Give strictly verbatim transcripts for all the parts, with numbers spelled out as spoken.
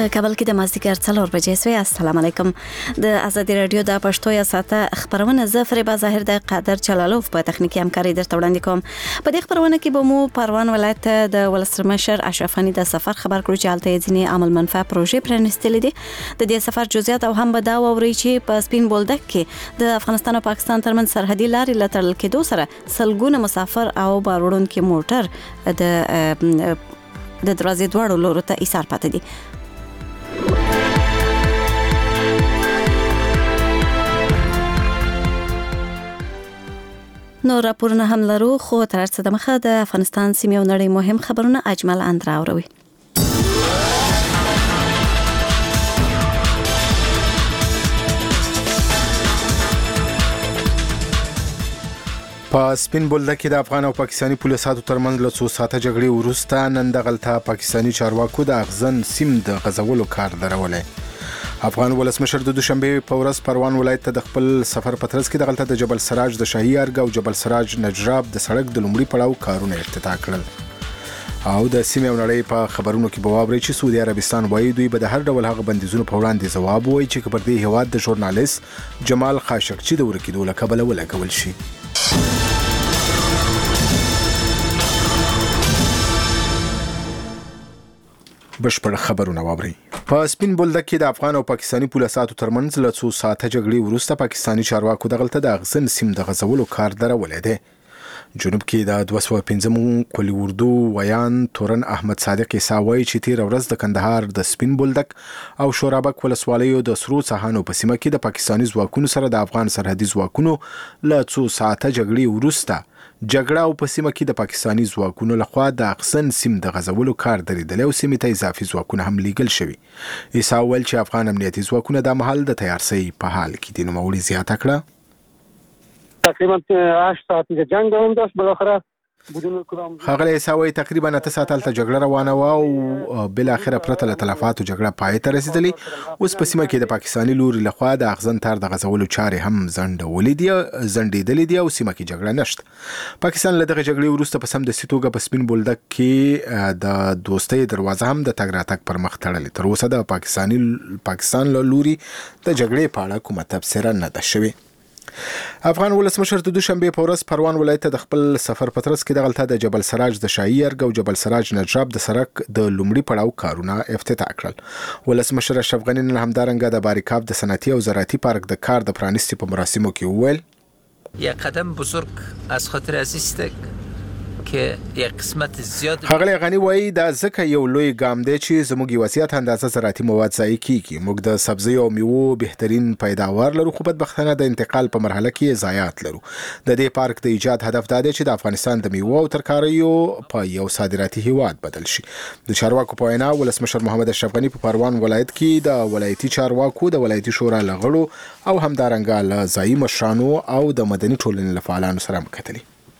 په کابل کې د مازدیګر څلور بجې سوې. السلام علیکم. د ازادي رادیو د پښتو یا ساته خبرونه زه فریبا ظاهر د قادر چلالوف په تخنیکی همکاري درته وړاندې کوم. په دې خبرونه کې به مو پروان ولایت د ولسمشر اشرف غنی د سفر خبر کړو چې هلته ځینې عمل منفع پروژې پرانستلې دي. د دې سفر جزئیات او هم به دا واوري چې په سپین بولدک کې د افغانستان او پاکستان ترمنځ سرحدي لارې لتړل کېدو سره سلګونه مسافر او باروړونکي موټر د د دروازې دواړو لورو ته ایثار پاتې دي. نو راپورونه هم لرو، خو تر څه د مخه د افغانستان سیمې او نړۍ مهم خبرونه اجمل اندرا اوروي. په سپین بولدک کې د افغان او پاکستاني پولیسو ترمنځ له څو ساعته جګړې وروسته نن دغلته پاکستاني چارواکو د اغزن سیم د غزولو کار درولای. افغان ولسمشر د دوشنبه په ورځ پروان ولایت ته د خپل سفر په ترڅ کې دغلته د جبل سراج د شاهي ارګ او جبل سراج نجراب د سړک د لومړي پړاو کارونه افتتاح کړل. او د سیمې او نړۍ په خبرونو کې به واورئ چې سعودي عربستان وایي دوی به د هر ډول هغه بندیزونو په وړاندې ځواب وایي چې پر دې هیواد د ژورنالیست جمال خاشقجي د ورکېدو له کبله ولګول شي. بشپړ خبرونه واورئ. په سپین بولدک کې د افغان او پاکستاني پولیسو ترمنځ له څو ساعته جګړې وروسته پاکستاني چارواکو دغلته د اغزن سیم د غزولو کار درولای دی. جنوب کې د دوه سوه پنځم قلی اردو ویان تورن احمد صادق ساوي چې تیر ورځ د کندهار د سپین بولدک او شورابک ولسوالیو د سرو څاهانو په سیمه کې د پاکستاني ځواکونو سره د افغان سرحدي ځواکونو له څو ساعته جګړې وروسته جګړه او په سیمه کې د پاکستاني ځواکونو لخوا د اغزن سیم د غزولو کار درېدلی او سیمې ته اضافي ځواکونه هم لیږل شوي. عیسی وویل چې افغان امنیتي ځواکونه دا مهال د تیارسۍ په حال کې دي. نوموړي زیاته کړه تقریبا هشت ساعتی جنگ هم داشت. بالاخره ښاغلی عیسی وایي تقریبا اته ساعته هلته جګړه روانه وه او بالاخره پرته له تلفاتو جګړه پای ته رسېدلې. اوس په سیمه کې د پاکستاني لوري لخوا د اغزن تار د غزولو چارې هم ځنډولې دي ځنډېدلې دي او سیمه کې جګړه نشته. پاکستان له دغه جګړې وروسته په سمدستي توګه په سپین بولدک کې د دوستۍ دروازه هم د تګ راتګ پر مخ تړلې. تر اوسه د پاکستاني پاکستان له لوري د جګړې په اړه کومه تبصره نه ده شوې. افغان ولسمشر د دوشنبه په ورځ پروان ولایت ته د خپل سفر په ترڅ کې دغلته د جبل سراج د شاهي ارګ او جبل سراج نجراب د سړک د لومړي پړاو کارونه افتتاح کړل. ولسمشر اشرف غنی نن همدارنګه د باریکاب د صنعتي او زراعتي پارک د کار د پرانیستي په مراسمو کې وویل یک قدم بزرگ از خاطر از است که یک قسمت زیاد. ښاغلی غنی وایي دا ځکه یو لوی ګام دی چې زموږ یو وسیعت اندازه زراعتي مواد ضایع کیږي. موږ د سبزیو او میوو بهترین پیداوار لرو خو بدبختانه د انتقال په مرحله کې ضایعات لرو. د دې پارک د ایجاد هدف دا دی چې د افغانستان د میوو او ترکاریو په یو صادراتي هیواد بدل شي. د چارواکو په وینا ولسمشر محمد اشرف غنی په پروان ولایت کې د ولایتي چارواکو د ولایتي شورا له غړو او همدارنګه له ځایي مشرانو او د مدني ټولنې له فعالانو سره مکتلي.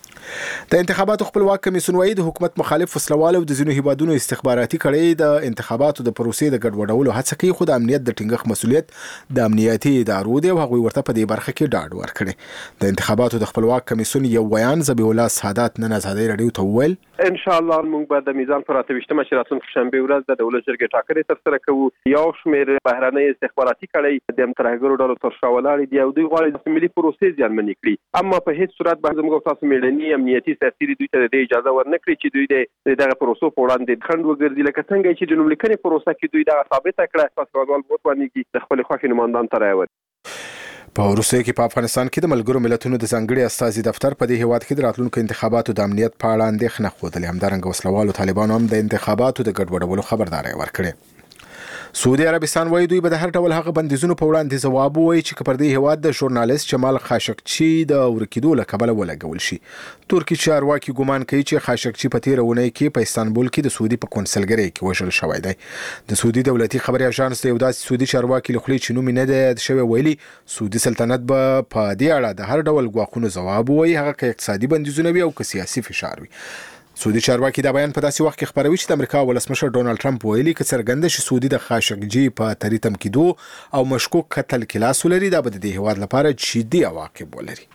د انتخاباتو خپلواک کمیسیون وایي د حکومت مخالف وسلوال او د ځینو هیوادونو استخباراتي کړۍ د انتخاباتو د پروسې د ګډوډولو هڅه کوي، خو د امنیت د ټینګښت مسؤلیت د امنیتي ادارو دی او هغوی ورته په دې برخه کې ډاډ ورکړي. د انتخاباتو د خپلواک کمیسیون یو ویان ذبیح الله سعادت نن ازادي رادیو ته وویل ان شاء الله موږ به د میزان پر اته ویشتمه چې راتلونکې شنبه ورځ د دولت جرګې ټاکنې ترسره کوو. یو شمېر بهرنۍ استخباراتي کړۍ د ترهګرو ډلو تر شا ولاړې دي او دوی غواړي د ملي پروسې زیانمنې کړي، اما په هیڅ صورت باندې موږ تاسو میړني امنیتي سیاسي دوی ته د اجازه ورنکړي چې دوی د دغه پروسو په وړاندې خنډ وګرځي، لکه څنګه چې د نوملیکنې پروسه کې دوی دا ثابته کړه پاسپورټوال بوت باندې د خپل خوښې نمائندان ته راوړي. په روسیه کې په افغانستان کې د ملګرو ملتونو د ځانګړي استازي دفتر په دې هیواد کې د راتلونکو انتخاباتو د امنیت په اړه اندېښنه ښودلې. همدارنګه وسلوالو طالبانو هم د انتخاباتو د ګډوډولو خبرداری ورکړې. سعودي عربستان وایي دوی به د هر ډول هغه بندیزونو په وړاندې ځواب ووایي چې پر دې هیواد د ژورنالیست جمال خاشقجي د ورکېدو له کبله ولګول شي. ترکي چارواکي ګمان کوي چې خاشقجي په تېره اونۍ کې په استانبول کې د سعودي په کونسلګرۍ کې وژل شوی دی. د سعودي دولتي خبري اژانس د یو داسې سعودي چارواکي له خولې چې نوم یې نه دی یاد شوی ویلي سعودي سلطنت به په دې اړه د هر ډول ګواښونو ځواب ووایي، هغه که اقتصادي بندیزونه وي او که سیاسي فشار وي. سعودي چارواکي دا بیان په داسې وخت کې خبروي چې د امریکا ولسمشر ډونالد ټرمپ ویلي که څرګنده شي سعودي د خاشقجي په تریتم کېدو او مشکوک قتل کې لاس ولري دا به د دې هیواد لپاره جدي عواقب ولري.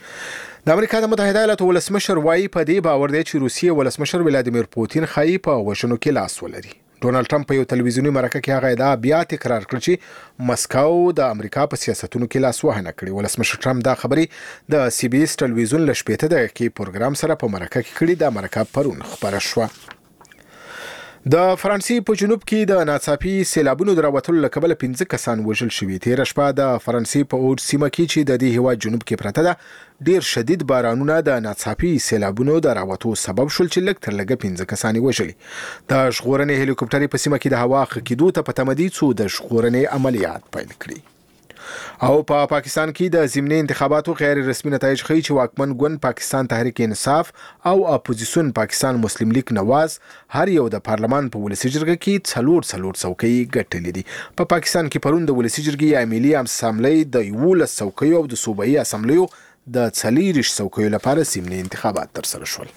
د امریکا د متحده ایالاتو ولسمشر وایي په دې باور دی چې روسیې ولسمشر ولادیمیر پوتین ښایي په وژنو کې لاس ولري. ډونالد ټرمپ په یو تلویزیونی مرکه کې هغه ادعا بیا تکرار کړ چې مسکو د امریکا په سیاستونو کې لاس وهنه کړې. ولسمشر ټرمپ دا خبرې د سی بي اس تلویزیون له شپږ دقیقې پروګرام سره په مرکه کې کړې. دا مرکه پرون خبره شوه. د فرانسې په جنوب کې د ناڅاپي سیلابونو د راوتلو له کبله پنځه کسان وژل شوي. تېره شپه د فرانسې په اوډ سیمه کې چې د دې هېواد جنوب کې پرته ده ډیر شدید بارانونه د ناڅاپي سیلابونو د راوتو سبب شول چې لږ تر لږه پنځه کسان وژلي. د ژغورنې هلیکوپټرې په سیمه کې د هوا ښه کېدو ته په تمه دي څو د ژغورنې عملیات پیل کړي. او په پا پاکستان کې د ضمني انتخاباتو غیر رسمي نتایج ښیي چې واکمن ګوند پاکستان تحریک انصاف او اپوزیسیون پاکستان مسلم لیگ نواز هر یو د پارلمان په ولسي جرګه کې څلور څلور څوکۍ ګټلې دي. په پا پاکستان کې پرون د ولسي جرګې عاملي اسامبلۍ د یولس څوکیو او د صوبایي اسامبلیو د څلېرویشت څوکیو لپاره ضمني انتخابات ترسره شول.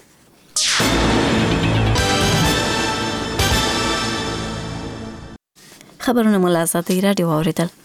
خبرونه مو له آزادۍ راډیو واورېدل.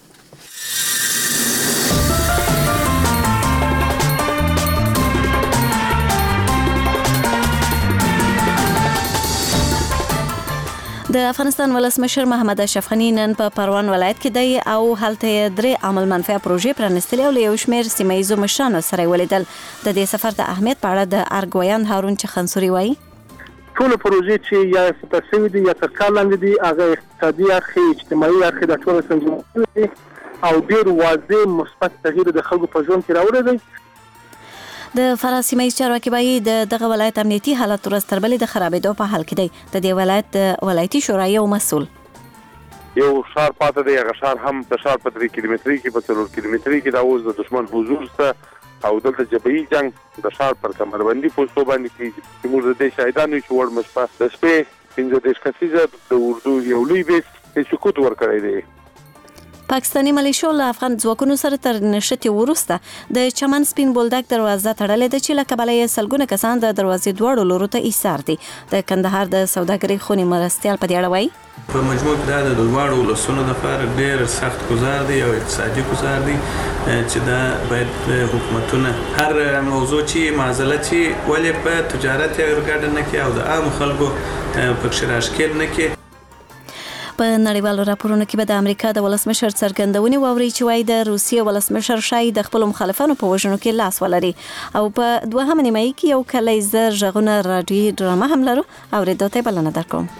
د افغانستان ولسمشر محمد اشرف غنی نن په پروان ولایت کې دی او هلته درې عمل منفعه پروژې پرانستلې او له یو شمېر سیمه ییزو مشرانو سره ولیدل. د دې سفر د اهمیت په اړه د ارګویان هارون چخنسوري وایي. ټول پروژې چې یا ستاسو دي یا تر کار لاندې دي هغه اقتصادي اړخ اجتماعي اړخ د ټول سنجول دي او ډیر واضح مثبت تغییر د خلکو په ژوند کې راوړی دی. د فرانسې مېز چارواکي وایي د دغه ولایت امنیتي حالت ورځ تر بلې د خرابېدو په حال کې دی. د دې ولایت د ولایتي شورا یو مسؤل یو شهر پاتې دی. هغه شهر هم د شهر په درې کیلومتري کې په څلور کیلومتري کې دا اوس د دشمن حضور سره او دلته جبهي جنگ د شهر پر کمربندي پوسټو باندې کېږي چې موږ د دې شاهدانو چې وړ مشپه د شپې پنځه دېرش کسیزه د اردو یو لوی بیس سکوت ورکړی دی. پاکستاني ملیشو له افغان ځواکونو سره تر نښتې وروسته د چمن سپین بولدک دروازه تړلې ده چې له کبله یې سلګونه کسان د دروازې دواړو لورو ته ایثار دي. د کندهار د سوداګرۍ خونې مرستیال په دې اړه وایي. په مجموع کې دا د دواړو ولسونو لپاره ډېر سخت ګزار دی او اقتصادي ګزار دی چې دا باید حکومتونه هر موضوع چې معضله چې ولې په تجارت یې ورګډه نه کړي او د عام خلکو پکې راښکېل نه کړي. په نړیوالو راپورونو کې به د امریکا د ولسمشر څرګندونې واوري چې وايي د روسیې ولسمشر شاید د خپل مخالفانو په وژنو کې لاس ولري. او په دوهمه نیمایي کې یو کلیزر ژغونه راډیو ډرامه هم لرو اورېدو ته بلنه درکوم.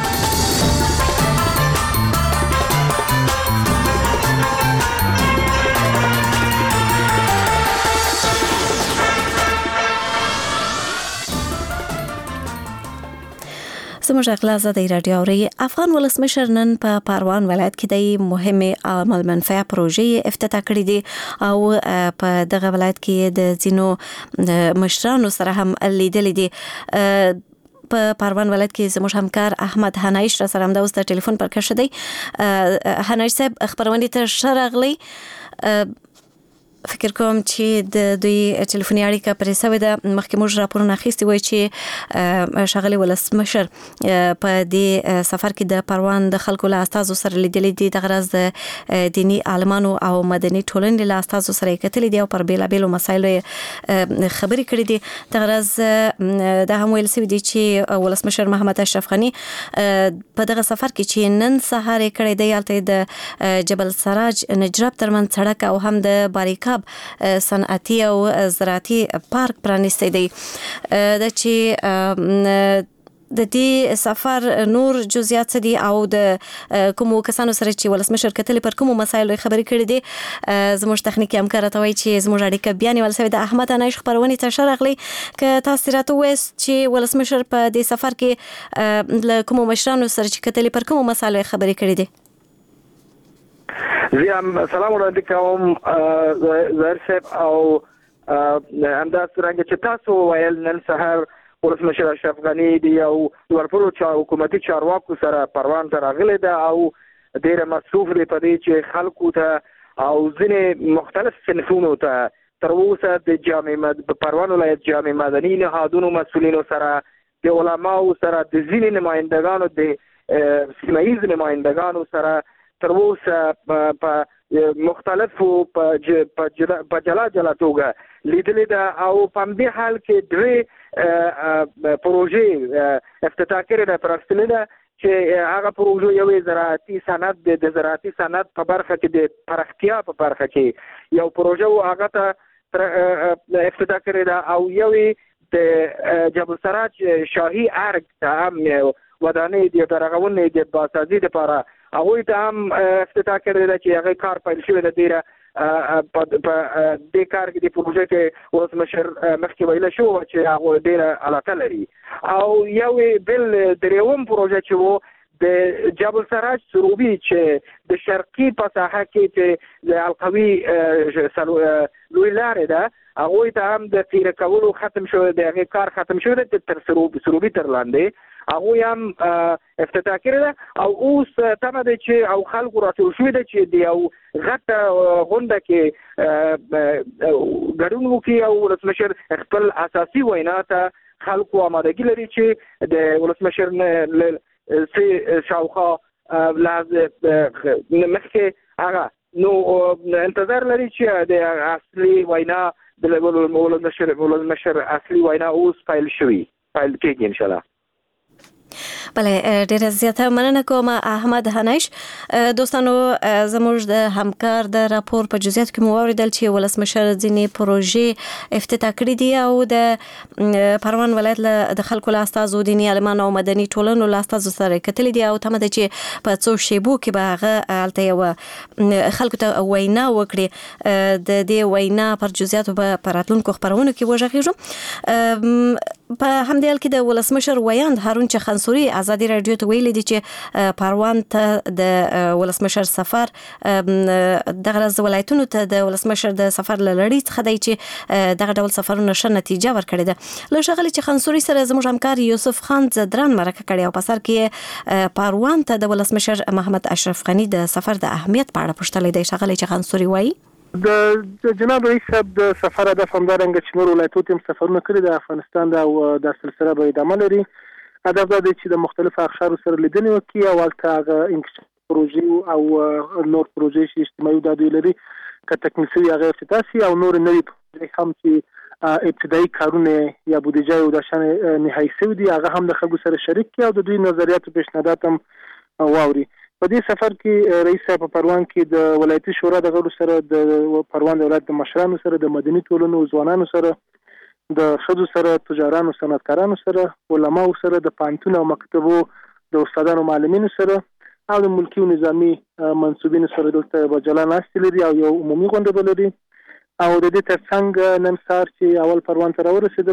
زموږ اغلا آزادۍ راډیو اوري. افغان ولسمشر نن په پروان ولایت کې د مهمه عمل منفعه پروژې افتتاح کړې دي او په دغه ولایت کې د ځینو مشرانو سره هم لیدل دي. په پروان ولایت کې زموږ همکار احمد حنایش را سره هم د اوس د ټلیفون پر کښ دی. حنایش صاحب خبرونه ته شرغلی فکر کوم چې د دوی ټلیفوني اړیکه پرې سوې ده. مخکې موږ راپورونه اخیستي وای چې ښاغلي ولسمشر په دې سفر کې د پروان د خلکو له استازو سره لیدلي دي. دغه راز د دیني عالمانو او مدني ټولنې له استازو سره یې کتلي دي او پر بېلابېلو مسایلو یې خبرې کړې دي. دغه راز دا هم ویل سوي دي چې ولسمشر محمد اشرف غني په دغه سفر کې چې نن سهار یې کړی دی هلته د جبل سراج نجراب ترمنځ سړک او هم د باریکاب صنعتي او زراعتي پارک پرانیستی دی. د چې د دې سفر نور جزئیات څه دي او د کومو کسانو سره چې ولسمشر کتلې پر کومو مسایلو خبرې کړې دي. زموږ تخنیکي همکار ته وایي چې زموږ اړیکه بیا نیول سوې ده. احمد انایش خبرونې ته ښه راغلی. که تاسو راته ووایاست چې ولسمشر په دې سفر کې له کومو مشرانو سره چې کتلې پر کومو مسایلو خبرې کړې دي. زه هم سلام وړاندې کوم ظاهر صاحب او همداسې څرنګه چې تاسو ویل نن سهار ولسمشر اشرف غني د یو لوړپوړو حکومتي چارواکو سره پروان ته راغلی ده او ډېره مصروف دی په دې چې خلکو ته او ځینې مختلف صنفونو ته تر اوسه د جامع پروان ولایت جامع مدني نهادونو مسؤلینو سره د علماو سره د ځینې نمایندګانو د سیمه ییز نمایندګانو سره تر اوسه په مختلفو په جلا جلا توګه لیدلې ده او په همدې حال کې درې پروژې افتتاح کړې ده پرانستلې ده چې هغه پروژه یو زراعتي صنعت د زراعتي صنعت په برخه کې د پراختیا په برخه کې یو پروژه او هغه ته افتتاح کړی دا او یو د جبل سراج شاهي ارګ ته هم ودانې د درغونې د باسازي لپاره هغه ته هم افتتاح کړی دا چې هغه کار پیل شوی د ډیره په د کار کې د پروژه کې ولسمشر مخکې ویل شو چې هغه ډیره علاقه لري او یو بل دریوم پروژه چې وو د جبل سراج سروبي چې د شرقي په ساحه کې چې د القوي لوی لارې ده هغه ته هم د تیر کولو ختم شو د هغه کار ختم شو د تر سروبي سروبي تر لاندې هغه هم افتتاح کړی او اوس تمه ده چې او خلکو راټول شوی ده چې د یو غټه غونډه کې ګډون وکړي او ولسمشر خپل اساسي وینا ته خلکو آمادګي لري چې د ولسمشر سي شاوخه لازم مخکې هغه نو انتظار لري چې د اصلي وینا د ولسمشر ولسمشر اصلي وینا اوس پیل شوی پیل کېږي ان شاء الله. بله ډیره زیاته مننه کوم احمد هنیش. دوستانو زموږ د همکار د راپور په جزئیات کې مو اوریدل چې ولسمشر ځینې پروژې افتتاح کړې دي او د پروان ولایت له د خلکو له استازو دیني عالمانو او مدني ټولنو له استازو سره کتلې دي او تمه ده چې په څو شیبو کې به هغه هلته یو خلکو ته وینا وکړي د دې وینا پر جزئیاتو به په راتلونکو خپرونو کې وغږیږو. په همدې حال کې د ولسمشر ویاند هارون چخانسوري ازادي رادیو ته ویلي دي چې پروان ته د ولسمشر سفر دغه ولایتونو ته د ولسمشر د سفر لړۍ څخه دی چې دغه ډول سفرونه ښه نتیجه ورکړې ده. له ښاغلي چخانسوري سره زموږ همکار یوسف خان زدران مرکه کړې او په سر کې پروان ته د ولسمشر محمد اشرف غني د سفر د اهمیت په اړه پوښتلې دی. ښاغلي چخانسوري وایي د جناب رئیس صاحب د سفر هدف همدارنګه چې نور ولایتونو هم سفرونه کړي د افغانستان د او د سلسله به ادامه لري. هدف دا دی چې د مختلفو اقشارو سره لیدنې وکړي او هلته هغه انکشاف پروژې او نور پروژې چې اجتماعي دادوی لري که تکمیل شوي هغه افتتاح شي او نور نوي پروژې هم چې ابتدایي کارونه یا بودیجه او د شان نهایي شوي دي هغه هم د خلکو سره شریک کړي او د دوی نظریات او پیشنهادات هم واوري. په دې سفر کې رئیس صاحب په پروان کې د ولایتي شورا د غړو سره د پروان د ولایت د مشرانو سره د مدني ټولنو ځوانانو سره د ښځو سره تجارانو صنعتکارانو سره علماو سره د پوهنتون او مکتبو د استادانو معلمینو سره او د ملکي او نظامي منصوبینو سره دلته به جلا ناستې لري او یو عمومي غونډه به لري او د دې ترڅنګ نن سهار چې اول پروان ته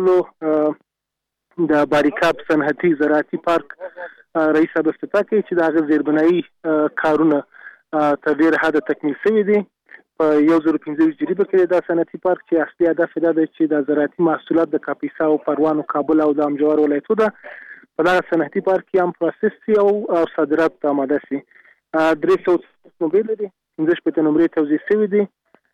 راورسېدلو د باریکاب صنعتي زراعتي پارک رئیس صاحب افتتاح کوي چې د هغه زیربنایي کارونه تر ډېره حده تکمیل شوي دي. په یو زر پنځه ویشت جریبه کې دا صنعتي پارک چې اصلي هدف دا دی چې د زراعتي محصولات د کاپیسا او پروان او کابل او د امجوار ولایتو ده په دغه صنعتي پارک کې هم پروسس شي او صادرات ته آماده شي. درې سوه موبایل دي پنځه شپېته نمرې توزیع شوي دي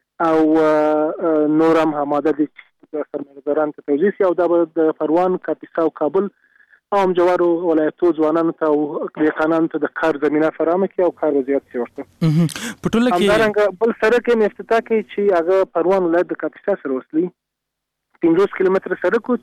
او نور هم آماده دي چې سرمایه‌ګزارانو ته توزیع شي او دا به د پروان کاپیسا او کابل او امجوارو ولایتو ځوانانو ته او دهقانانو ته د کار زمینه فراهمه کړي او کار زیات شي ورته. په ټوله کې همدارنګه بل سړک یې افتتاح کوي چې هغه پروان ولایت د کاپیسا سره وصلي پنځوس کیلومتره سړک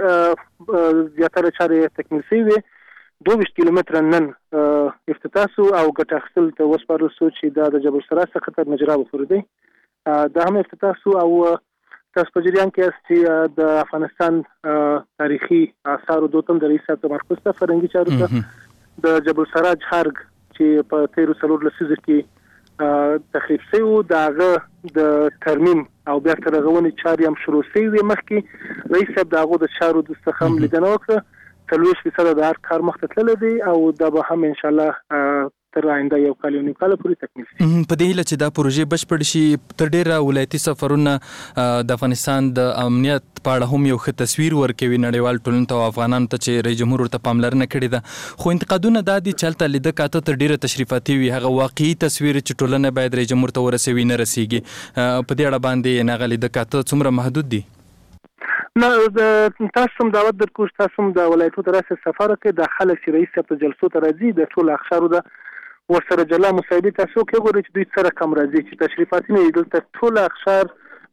چې زیاتره چارې تکمیل شوي وي. دوه ویشت کیلومتره نن افتتاح شو او ګټه اخیستل ته وسپارل شو چې دا د جبل سراج څخه تر نجراب پورې دی. دا هم افتتاح شو او تاسو په جریان کې یاست چې د افغانستان تاریخي آثارو دوتم د رئیس صاحب تمرکز ته فرهنګي چارو ته د جبل سراج خارګ چې په تیرو څلور لسیزو کې تخریب شوی و د هغه د ترمیم او بیا تر رغونې چارې هم شروع شوي وې. مخکې رئیس صاحب د هغو د چارو څخه هم لیدنه وکړه. څلوېښت فیصده د هر کار مخته تللی دی او دا به هم انشاءالله تر آینده یو کال یو نیم کال پورې تکمیل شي. په دې هیله چې دا پروژې بشپړ شي تر ډیره ولایتي سفرونه د افغانستان د امنیت په اړه هم یو ښه تصویر ورکوي نړیوال ټولنې ته او افغانانو ته چې رئیس جمهور ورته پاملرنه کړې ده. خو انتقادونه دا دي چې هلته لیده کاته تر ډیره تشریفاتي وي هغه واقعي تصویر چې ټولنه باید رئیس جمهور ته ورسوي نه رسیږي. په دې اړه باندې هغه لیده کاته څومره محدود دي؟ نه تاسو هم دعوت درکوم تاسو هم د ولایتو ته راسئ سفر وکړئ. د خلک چې رئیس صاحب ته جلسو ته راځي د ټولو اقشارو د ورسره جلا مصاحبې تاسو کې وګورئ چې دوی سره کم راځي چې تشریفاتي نه دلته ټول اقشار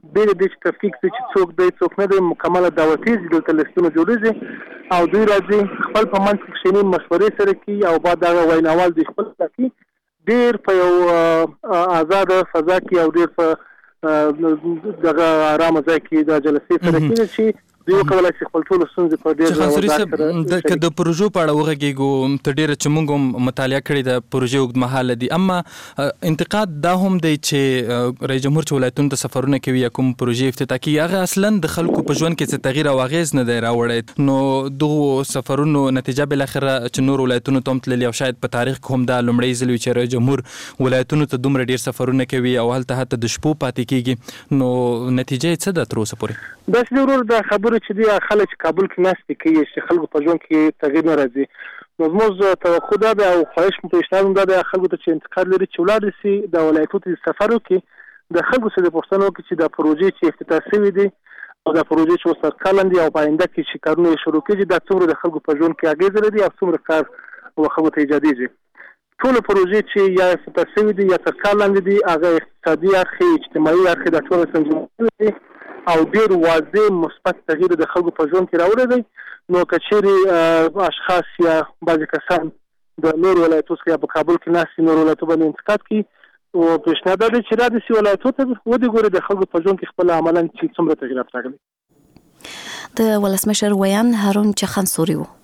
به دې چې تفکیک چې څوک دی څوک نه دی مکمله دعوتیز دلته لیستونه جوړیږي او دوی راځي خپل په منځ کې کښېني مشورې سره کوي او بعد دغه ویناوال دوی خپل کوي ډېر په یو آزاده فضا کې او ډېر په دغه آرامه ځای کې د جلسې سره کوي چې دوی کولای شي خپل ټول ستونزې په ډېر وضاحت سره د پروژو په اړه وغږیږو ته ډېر چې موږ مطالعه کړې د پروژې اوږدمهاله دي اما انتقاد دا هم دی چې رئیس جمهور چې ولایتونو ته سفرونه کوي یا کوم پروژې افتتاح کوي هغه اصلا د خلکو په ژوند کې څه تغییر او اغېز نه دی راوړی نو دغو سفرونو نتیجه بالاخره چې نور ولایتونو ته هم تللي او شاید په تاریخ کې هم دا لومړی ځل وي چې رئیس جمهور ولایتونو ته دومره ډېر سفرونه کوي او هلته حتی د شپو پاتې کېږي نو نتیجه یې څه ده تر اوسه پورې؟ داسې ورور د خبرو چې دی خلک چې کابل کې ناستې کوي چې خلکو په ژوند کې تغییر نه راځي نو زموږ توقع دا ده او خواهش مو پیشنهاد هم دا ده خلکو ته چې انتقاد لري چې ولاړ شي د ولایتونو ته سفر وکړي د خلکو سره پوښتنه وکړي چې د پروژې چې افتتاح شوي دي او د پروژې چې اوس کارلن دي او په آینده کې چې کارونه شروع کېږي دا څومره د خلکو په ژوند کې اغېز لري او څومره کار او خلکو ته ایجادېږي ټول پروژې چې یا افتتاح شوي دي یا تر کار لاندې دي هغه اقتصادي اړخ اجتماعي اړخ د ټول سنجول دي او ډېر واضح مثبت تغییر د خلکو په ژوند کې راوړی دی نو که چیرې اشخاص یا بعضې کسان د نور ولایتونو څخه یا په کابل کې ناست نور ولایتونو باندې انتقاد کوي او پیشنهاد دا دی چې را دې سي ولایتونو ته ودې ګوري د خلکو په ژوند کې خپل عملاً چې څومره تغییرات راغلي د ولسمشر ویان هارون چخانسوري و.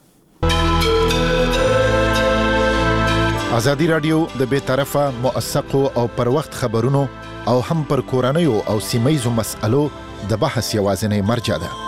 ازادي رادیو د بې طرفه موثقو او پر وخت خبرونو او هم پر کورنیو او سیمایزو مسألو د بحث یوازینی مرجع ده.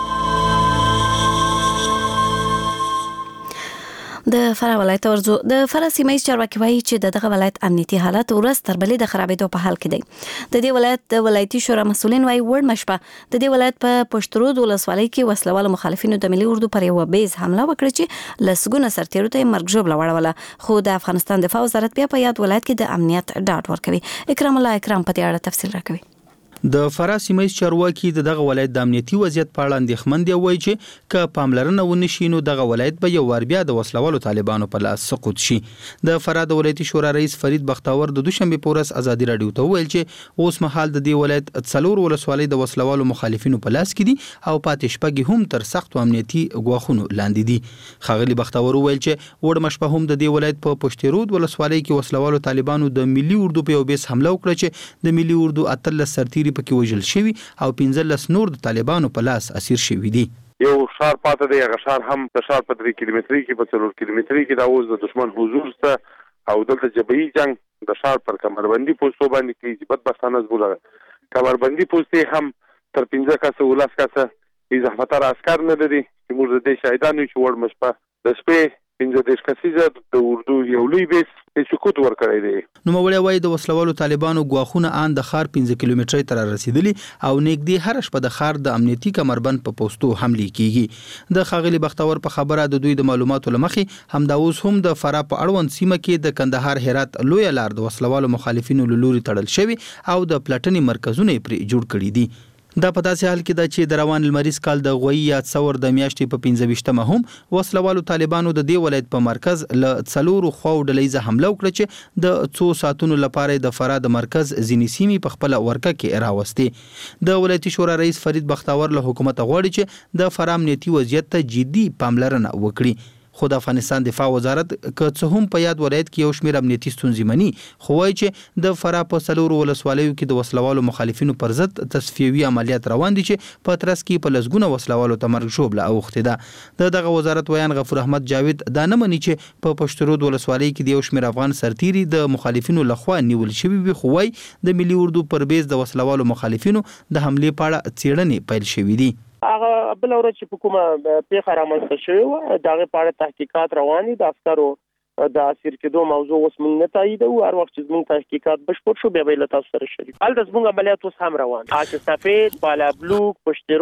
د فراه ولایت ورزو د فراه سیمایي چارواکي وایي چې دغه ولایت امنیتي حالت ورځ تر بلې د خرابېدو په حال کې دی. د دې ولایت د ولایتي شورا مسولین وایي وړ مشپه د دې ولایت په پشترود ولسوالۍ کې وسلوال مخالفینو د ملي اردو پر یو بیز حمله وکړه چې لسګونه سرتیرو ته مرګ ژوبله وړوله خو د افغانستان دفاع وزارت بیا په یاد ولایت کې د امنیت ډاډ ورکوي. اکرام الله اکرام په دې اړه تفصیل راکوي. د فراه سیمایي چارواکي د دغه ولایت د امنیتي وضعیت په اړه اندېښمن دي وایي چې که پاملرنه ونشي نو دغه ولایت به یو وار بیا د وسلوالو طالبانو په لاس سقوط شي. د فراه د ولایتي شورا رئیس فرید بختاور د دوشنبه په ورځ ازادي رادیو ته وویل چې اوس مهال د دې ولایت څلور ولسوالۍ د وسلوالو مخالفینو په لاس کې دي او پاتې شپږ هم تر سختو امنیتي ګواښونو لاندې دي. ښاغلي بختاور وویل چې وړ مشپه هم د دې ولایت په پشترود ولسوالۍ کې وسلوالو طالبانو د ملي اردو په یو بیس حمله وکړه چې د ملي اردو اتلس سرتیري پکې وژل شوي او پنځلس نور د طالبانو په لاس اسیر شوي دي. یو شار پاتې دی هغه شار هم د شار په درې کیلومتري کې په څلور کیلومتري کې دا اوس د دشمن حضور سته او دلته جبهي جنگ د شار پر کمربندي پوسټو باندې کېږي بدبختانه زبوله کمربندي پوسټې هم تر پنځه کسه ولس کسه اضافه عسكر نه لري چې موږ د دې شهیدانو چې وړ مشپه د شپې پنځه دېرش کسیزه د اردو یو لوی بیس سقوط ورکړی دی. نوموړی وایي د وسلوالو طالبانو ګواښونه ان د ښار پنځه کیلومترۍ ته رسیدلي او نږدې هر شپه د ښار د امنیتي کمربند په پوسټو حملې کیږي. د ښاغلي بختور په خبره د دوی د معلوماتو له مخې همدا اوس هم د فراه په اړوند سیمه کې د کندهار هرات لویه لار د وسلوالو مخالفینو له لوري تړل شوی او د پلټنې مرکزونه یې پرې جوړ کړي دي. دا په داسې حال کې ده چې د روان لمریز کال د غوي یا څور د میاشتې په پنځه ویشتمه هم وسلوالو طالبانو د دې ولایت په مرکز له څلورو خواو ډلهیزه حمله وکړه چې د څو ساعتونو لپاره د فراه د مرکز ځینې سیمې په خپله ورکه کې راوستې. د ولایتي شورا رئیس فرید بختاور له حکومته غواړي چې د فراه امنیتي وضعیت ته جدي پاملرنه وکړي. خو د افغانستان دفاع وزارت که څه هم په یاد ولایت کې یو شمېر امنیتي ستونزې مني خو وایي چې د فراه په څلورو ولسوالیو کې د وسلوالو مخالفینو پر ضد تصفیوي عملیات روان دي چې په ترڅ کې په لسګونه وسلوالو ته مرګ ژوبله اوښتې ده. د دغه وزارت ویان غفور احمد جاوید دا نه مني چې په پشترود ولسوالۍ کې د یو شمېر افغان سرتیري د مخالفینو لخوا نیول شوي وي خو وایي د ملي اردو پر بیس د وسلوالو مخالفینو د حملې په اړه څېړنې پیل شوي دي. هغه بل ورځ چې په کومه پیښه رامنځته شوې وه د هغې په اړه تحقیقات روان دي. د عسکرو د اسیر کېدو موضوع اوس موږ نه تاییدوو. هر وخت چې زموږ تحقیقات بشپړ شو بیا به یې له تاسو سره شریک. هلته زموږ عملیات اوس هم روان. آچ سفید، بالا بلوک، پشترود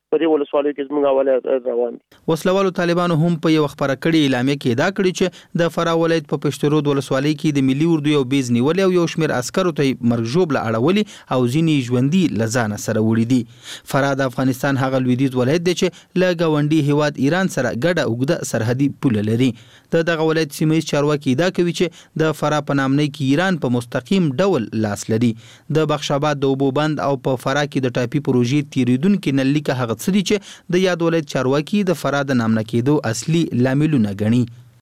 په دې ولسوالیو کې زموږ حواله روان دي. وسلوالو طالبانو هم په یو خبره کړي اعلامیه کې دا کړی چې د فراه ولایت په پشترود ولسوالۍ کې د ملي اردو یو بیز نیولې او یو شمېر عسکرو ته مرګ ژوبله اړولي او ځینې ژوندي له ځانه سره وړي دي. فراه د افغانستان هغه لویدیځ ولایت دی چې له ګاونډي هیواد ایران سره ګډه اوږده سرحدي پوله لري. د دغه ولایت سیمه ییز چارواکي دا کوي چې د فراه په نامنۍ کې ایران په مستقیم ډول لاس لري. د بخشاباد د اوبو بند او په فراه کې د ټاپي پروژې تیریدونکي نلیکه هغه څه دي چې د یاد ولایت چارواکي د فراه د نامنه کېدو اصلي لاملونه ګڼي.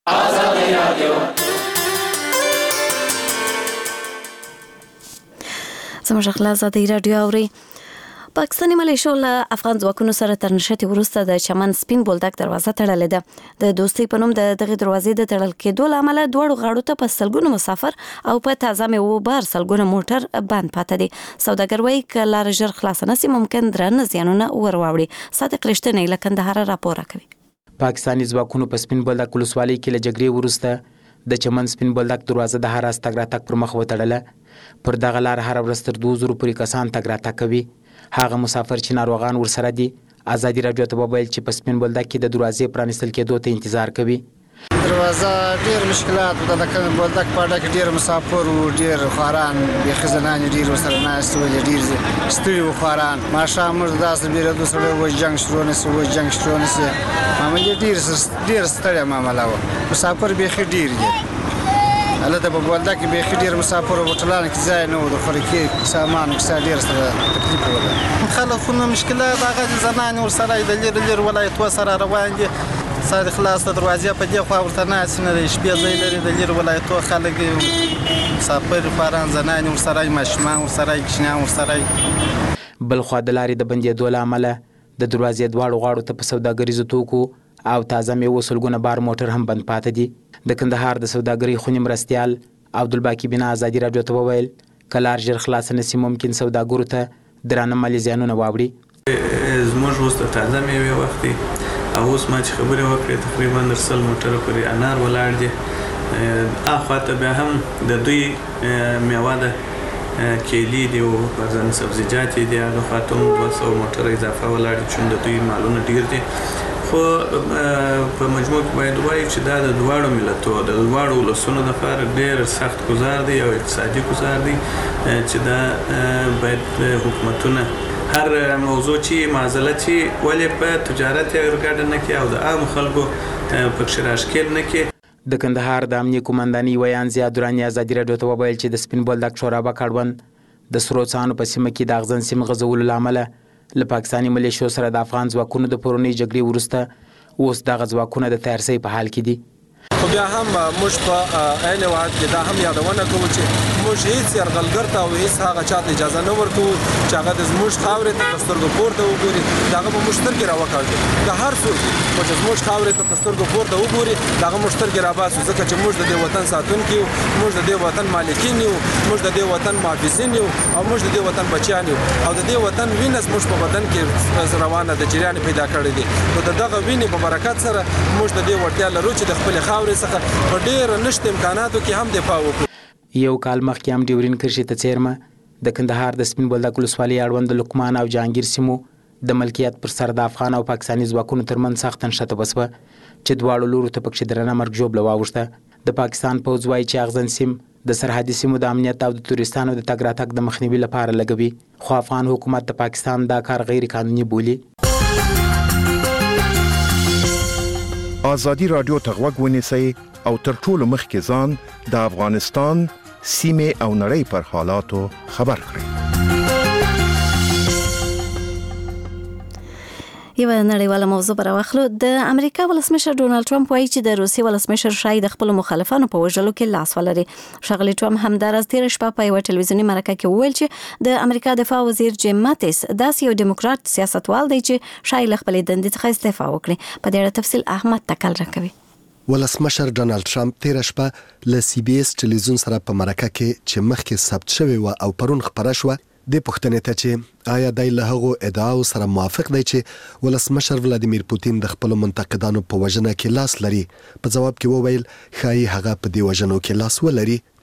زموږ خلاص ازادي رادیو اوري. پاکستاني ملیشو له افغان ځواکونو سره تر نښتې وروسته د چمن سپین بولدک دروازه تړلې ده. د دوستۍ په نوم د دغې دروازې د تړل کېدو له امله دواړو غاړو ته په سلګونو مسافر او په تازه میوو بار سلګونه موټر بند پاته دي. سوداګر وایي که لاره ژر خلاصه نسي ممکن درانه زیانونه ور واوړي. صادق رښتینی له کندهاره راپور راکوي. پاکستاني ځواکونو په سپین بولدک ولسوالۍ کې له جګړې وروسته د چمن سپین بولدک دروازه د هر راز تګ راتګ پر مخ وتړله. پر دغه لار هره ورځ تر دوه زرو پورې کسان تګ راتګ کوي. هغه مسافر چې ناروغان ورسره دي ازادي راډیو ته وویل چې په سپین بولدک کې د دروازې پرانیستل کېدو ته انتظار کوي. دروازه ډېر مشکلات د دغه بولدک په اړه کې ډېر مسافر او ډېر خواران به خزانان ډېر ورسره ناست ول ډېر ستړي و خواران ماشه موږ داسې بیرته سره و جنگ شروع نسو و جنگ شروع نسو ما ډېر ډېر ستړي معاملې و مسافر به ډېر دي. الله د بولدک به ډېر مسافر او ټلان کې ځای نه و د خورکې سامان کې ډېر سره تکلیف وله. خلکو مشکلات هغه زنان ورسره د لیر لیر ولایت وسره روان دي. ساده خلاص د دروازې په دې خوا ورته ناس نه د شپې ځای لري د لیر ولایتو خلک مسافر فاران زنان ورسره ماشومان ورسره کښنان ورسره. بل خوا د لارې د بندېدو له امله د دروازې دواړو غاړو ته په سوداګریزو توکو او تازه میوو سلګونه بار موټر هم بند پاته دي. د کندهار د سوداګرۍ خونې مرستیال عبدالباقي بنا ازادي راډیو ته وویل که لار ژر خلاصه نسي ممکن سوداګرو ته درانه مالي زیانونه واوړي. زموږ اوس د تازه میوې وخت دی او اوس ما چې خبرې وکړې تقریبا در سل موټره پورې انار ولاړ دي. اخوا ته بیا هم د دوی میوه ده کیلي دي او فرضاً سبزیجات دي هغه خوا ته هم دوه سوه موټره اضافه ولاړ دي چون د دوی مالونه ډېر دي. خو په مجموع کې باید ووایو چې دا د دواړو ملتو د دواړو ولسونو لپاره ډېر سخت ګزار دی او اقتصادي ګزار دی چې دا باید حکومتونه هر موضوع چې معضله چې ولې په تجارت یې ورګډه نه کړي او د عام خلکو پکښې راښکېل نه کړي. د کندهار د امنیې قومندانۍ ویان ضیا دراني ازادي راډیو ته وویل چې د سپین بولدک شورابک اړوند د سرو څانو په سیمه کې د اغزن سیمې غځولو له امله له پاکستاني ملیشو سره د افغان ځواکونو د پرونۍ جګړې وروسته اوس دغه ځواکونه د تیارسۍ په حال کې دي. خو بیا هم موږ په عین وخت کې دا هم یادونه کوو چې موږ هیڅ یرغلګر ته او هیڅ هغه چاته اجازه نه ورکوو چې هغه د زموږ خاورې ته په سترګو پورته وګوري د هغه به موږ سترګې راوکاږي که هر څوک خو چې زموږ خاورې ته په سترګو پورته وګوري د هغه موږ سترګې راباسو ځکه چې موږ د دې وطن ساتونکي یو موږ د دې وطن مالکین یو موږ د دې وطن محافظین یو او موږ د دې وطن بچیان یو او د دې وطن وینه زموږ په بدن کې روانه د جریان پیدا کړی دی نو د دغه وینې په برکت سره موږ د دې وړتیا لرو چې د خپلې خاورې څخه په ډېر نشته امکاناتو کې هم دفاع وکړو. یو کال مخکې هم ډیورین کرښې ته څیرمه د کندهار د سپین بولدک ولسوالۍ اړوند د لقمان او جهانګیر سیمو د ملکیت پر سر د افغان او پاکستاني ځواکونو ترمنځ سخته نښته وسوه چې دواړو لورو ته پکښې درنه مرګ ژوبله واوښته. د پاکستان پوځ وایي چې اغزن سیم د سرحدي سیمو د امنیت او د تورستانو د تګ راتګ د مخنیوي لپاره لګوي خو افغان حکومت د پاکستان دا کار غیر قانوني بولي. ازادي راډیو ته غوږ ونیسئ او تر ټولو مخکې ځان د افغانستان سیمې او نړۍ پر حالاتو خبر کړئ. یو نړیواله موضوع پر واخلو. د امریکا ولسمشر ډونالد ټرمپ وایي چې د روسي ولسمشر شاید د خپل مخالفانو په وژلو کې لاس ولري. ښاغلي ټرمپ همداراز تیر شپه په یو ټلویزیوني مرکه کې وویل چې د امریکا دفاع وزیر جیم ماتیس داسې یو دیموکرات سیاستوال دی چې شاید له خپلې دندې څخه استعفا وکړي. په دې اړه تفصیل احمد تکل راکوي. ولسمشر ډونالد ټرمپ تیر شپه له سی بي اس ټلویزیون سره په مرکه کې چې مخکې ثبت شوی و او پرون خبره شوه د پښتنې ته چې آیا دای له هغو ادعاو سره موافق دی چې ولسمشر ولادیمیر پوتین د خپل منتقدانو په وژنه کې لاس لري. په جواب کې وویل ښایي هغه په دې وژنو کې لاس ولري.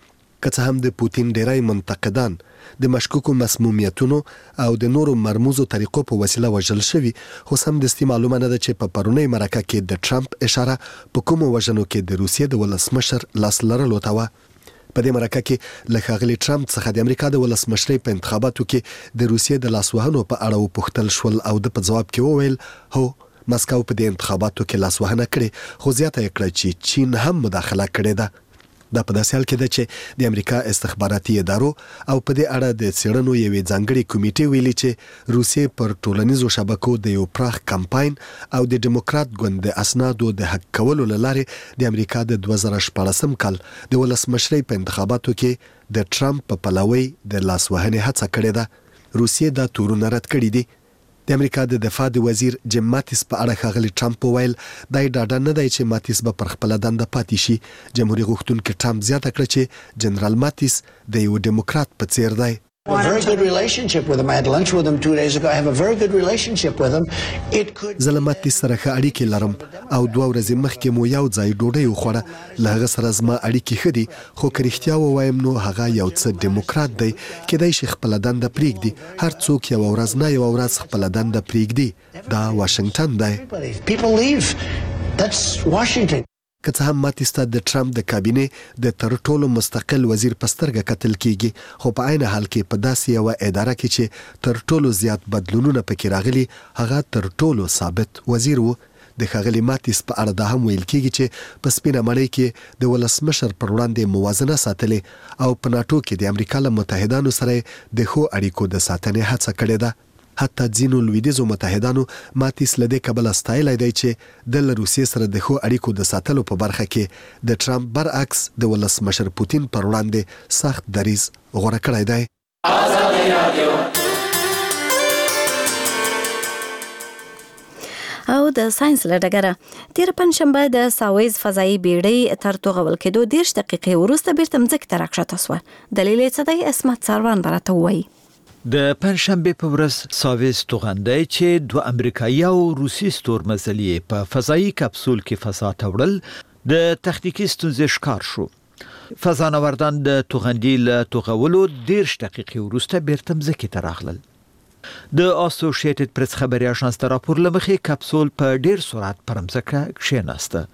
که څه هم د پوتین ډیری منتقدان د مشکوکو مسمومیتونو او د نورو مرموزو طریقو په وسیله وژل شوي، خو سمدستي معلومه نه ده چې په پرونۍ مرکه کې د ټرمپ اشاره په کومو وژنو کې د روسیې د ولسمشر لاس لرلو ته وه. په دې مرکه کې له ښاغلي ټرمپ څخه د امریکا د ولسمشرۍ په انتخاباتو کې د روسیې د لاسوهنو په اړه وپوښتل شول او د په ځواب کې وویل هو مسکو په دې انتخاباتو کې لاسوهنه کړې، خو زیاته یې کړه چې چین هم مداخله کړې ده. دا په داسې حال کې ده چې د امریکا استخباراتي ادارو او په دې اړه د څېړنو یوې ځانګړې کمیټې ویلي چې روسیې پر ټولنیزو شبکو د یو پراخ کمپاین او د ډیموکرات ګوند د اسنادو د حق کولو له لارې د امریکا د دوه زره شپاړسم کال د ولسمشرۍ په انتخاباتو کې د ټرمپ په پلوۍ د لاسوهنې هڅه کړې ده. روسیې دا تورونه رد کړي دي. د امریکا د دفاع د وزیر جیم ماتیس په اړه ښاغلي ټرمپ وویل دا یې ډاډه نه دی چې ماتیس به پر خپله دنده پاتې شي. جمهوري غوښتونکي ټرمپ زیاته کړه چې جنرال ماتیس د یو ډیموکرات په څیر دی. A very good relationship with him. I had lunch with him two days ago. I have a very good relationship with him. It could زه له ماتیس سره ښه اړیکې لرم او دوه ورځې مخکې مو یو ځای ډوډۍ وخوړه. له هغه سره زما اړیکې ښه دي، خو که رښتیا ووایم نو هغه یو څه ډیموکرات دی. کیدای شي خپله دنده پرېږدي. هر څوک یوه ورځ نه یوه ورځ خپله دنده پرېږدي. دا واشنګټن دی. people leave. That's Washington. که څه هم ماتیس ته د ټرمپ د کابینې د تر ټولو مستقل وزیر په سترګه کتل کیږي، خو په عین حال کې په داسې یوه اداره کې چې تر ټولو زیات بدلونونه پکې راغلي هغه تر ټولو ثابت وزیر و. د ښاغلي ماتیس په اړه دا هم ویل کیږي چې په سپینه مړۍ کې د ولسمشر پر وړاندې موازنه ساتلې او په ناټو کې د امریکا له متحدانو سره د ښو اړیکو د ساتنې هڅه کړې ده. حتی ځینو لویدیځو متحدانو ماتیس له دې کبله ستایلی دی چې د له روسیې سره د ښو اړیکو د ساتلو په برخه کې د ټرمپ برعکس د ولسمشر پوتین پر وړاندې سخت دریځ غوره کړی دی. او د ساينس له ډګره تیر پنځشنبه د ساویز فضایي بیړۍ تر توغول کېدو دیرش دقیقې وروسته بیرته مځکې ته راکښته شوه. دلیل یې څه دی؟ اسمت ساروان به راته ووایي. د پنځشنبې په ورځ ساویز توغندی چې دوه امریکایي او روسي ستورمزلي په فضایي کپسول کې فضا ته وړل د تخنیکي ستونزې ښکار شو. فضانوردان د توغندي له توغولو دیرش دقیقې وروسته بیرته مځکې ته راغلل. د اسوسییټډ پریس خبري اژانس د راپور له مخې کپسول په ډیر سرعت پر مځکه کښېناسته.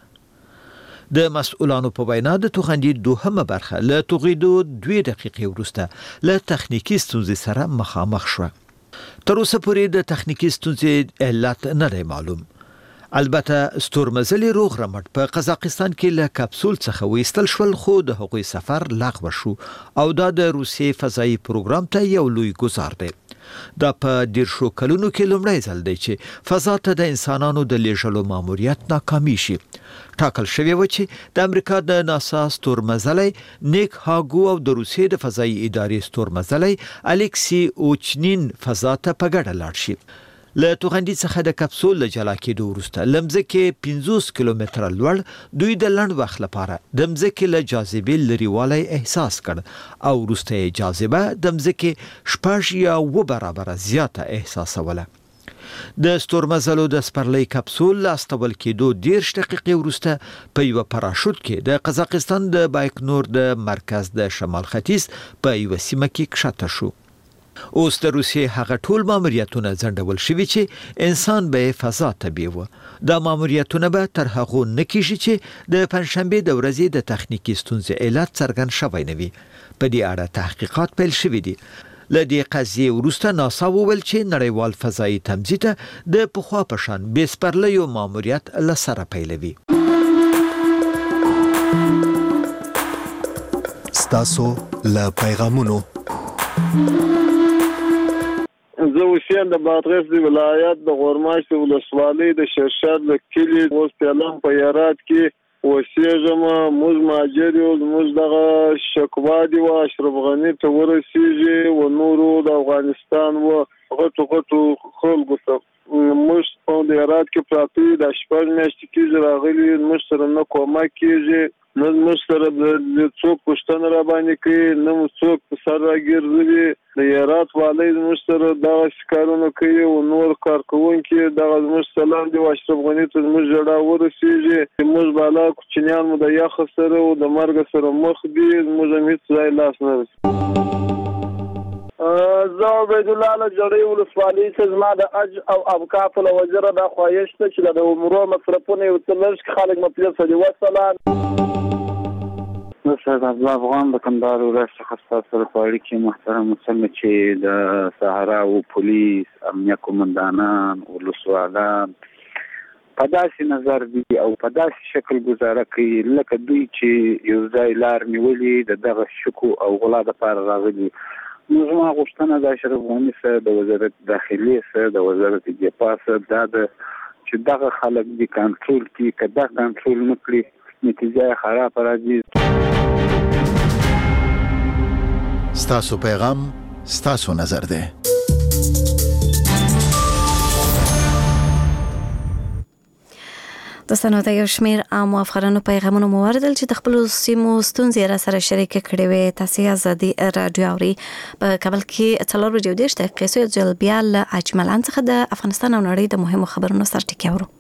د مسؤلانو په وینا د توغندي دوهمه برخه له توغیدو دوه دقیقې وروسته له تخنیکي ستونزې سره مخامخ شوه. تر اوسه پورې د تخنیکي ستونزې علت نه دی معلوم. البته ستورمزلي روغ رمټ په قزاقستان کې له کپسول څخه وایستل شول، خو د هغوی سفر لغوه شو او دا د روسیې فضایي پروګرام ته یو لوی ګزار دی. دا په دیرشو کلونو کې لومړی ځل دی چې فضا ته د انسانانو د لیږلو ماموریت ناکامي شي. ټاکل شوی و چې د امریکا د ناسا ستورمزلی نیک هاګو او د روسیې د فضایي ادارې ستورمزلی الکسی اوچنین فضا ته په ګډه لاړ شي. له توغندي څخه د کپسول له جلا کېدو وروسته له مځکې پنځوس کیلومتره لوړ دوی د لنډ وخت لپاره د مځکې له جاذبې لرېوالی احساس کړ او وروسته یې جاذبه د مځکې شپږ یا اوه برابره زیاته احساسوله. د ستورمزلو د سپرلۍ کپسول له استول کېدو دیرش دقیقې وروسته په یوه پراشوټ کې د قزاقستان د بایکنور د مرکز د شمال ختیځ په یوه سیمه کې کښته شو. اوس د روسیې هغه ټول ماموریتونه ځنډول شوي چې انسان به فضا ته بیوه. دا ماموریتونه به تر هغو نه کېږي چې د پنځشنبې د ورځې د تخنیکي ستونزې علت څرګند شوی نه وي. په دې اړه تحقیقات پیل شوي دي. له دې قضیې وروسته ناسا وویل چې نړیوال فضایي تمځي ته د پخوا په شان بې سپرلیو ماموریت له سره پیلوي. ستاسو له پیغامونو زه اوسېږم د بادغیس د ولایت د غورماش د ولسوالۍ د شرشر د کلي اوس پیلم په یارات کې اوسېږم. موږ مهاجر یو، زموږ دغه شکوا دي و اشرف غني ته ورسېږي و نورو د افغانستان و غټو غټو خلکو ته. موږ په د هرات کې پراته د شپږ میاشتې کې راغلي موږ سره نه کومک کیږي نه موږ سره د څوک پښتنه را باندې کوي نه څوک په سر راګرځي د هرات والي موږ سره دا شکارونه کوي او نور کارکونکي دا موږ سلام دی اشرف غنی ته موږ جوړا ورسیږي موږ بالا کوچنیان مو د یخ سره او د مرګ سره مخ دي موږ هیڅ ځای لاس نه زه عبید الله لجړی ولسوالۍ څخه زما د اج او ابقاف له وزیر د خواهش ته چې د عمره مصرفونه یو څه لږ خلک مطلب سره وصلان سید عبدالله افغان د کندهار ولایت څخه ستاسو سره په اړیکه کې محترم څنګه چې د صحرا او پولیس امنیه قومندانان ولسوالان په داسې نظر دي او په داسې شکل گزاره کوي لکه دوی چې یو ځای لار نیولې د دغه شکو او غلا دپاره راغلي نو زما غوښتنه د اشرف غني سره د وزارت داخلي سره د وزارت دفاع سره دا ده چې دغه خلک دې کنټرول کړي که دا کنټرول نه کړي نتیجه یې خراب راځي ستاسو پیغام ستاسو نظر دی دوستانو ته یو شمیر عام افغانانو پیغامونه مو وردل چې د خپل سیمو ستونزې را سره شریک کړي وي تاسو ازادي رادیو اوري په کابل کې څلور بجې د شته قصو جلبیال اجملان څخه د افغانستان او نړۍ د مهمو خبرونو سره ټکی اورو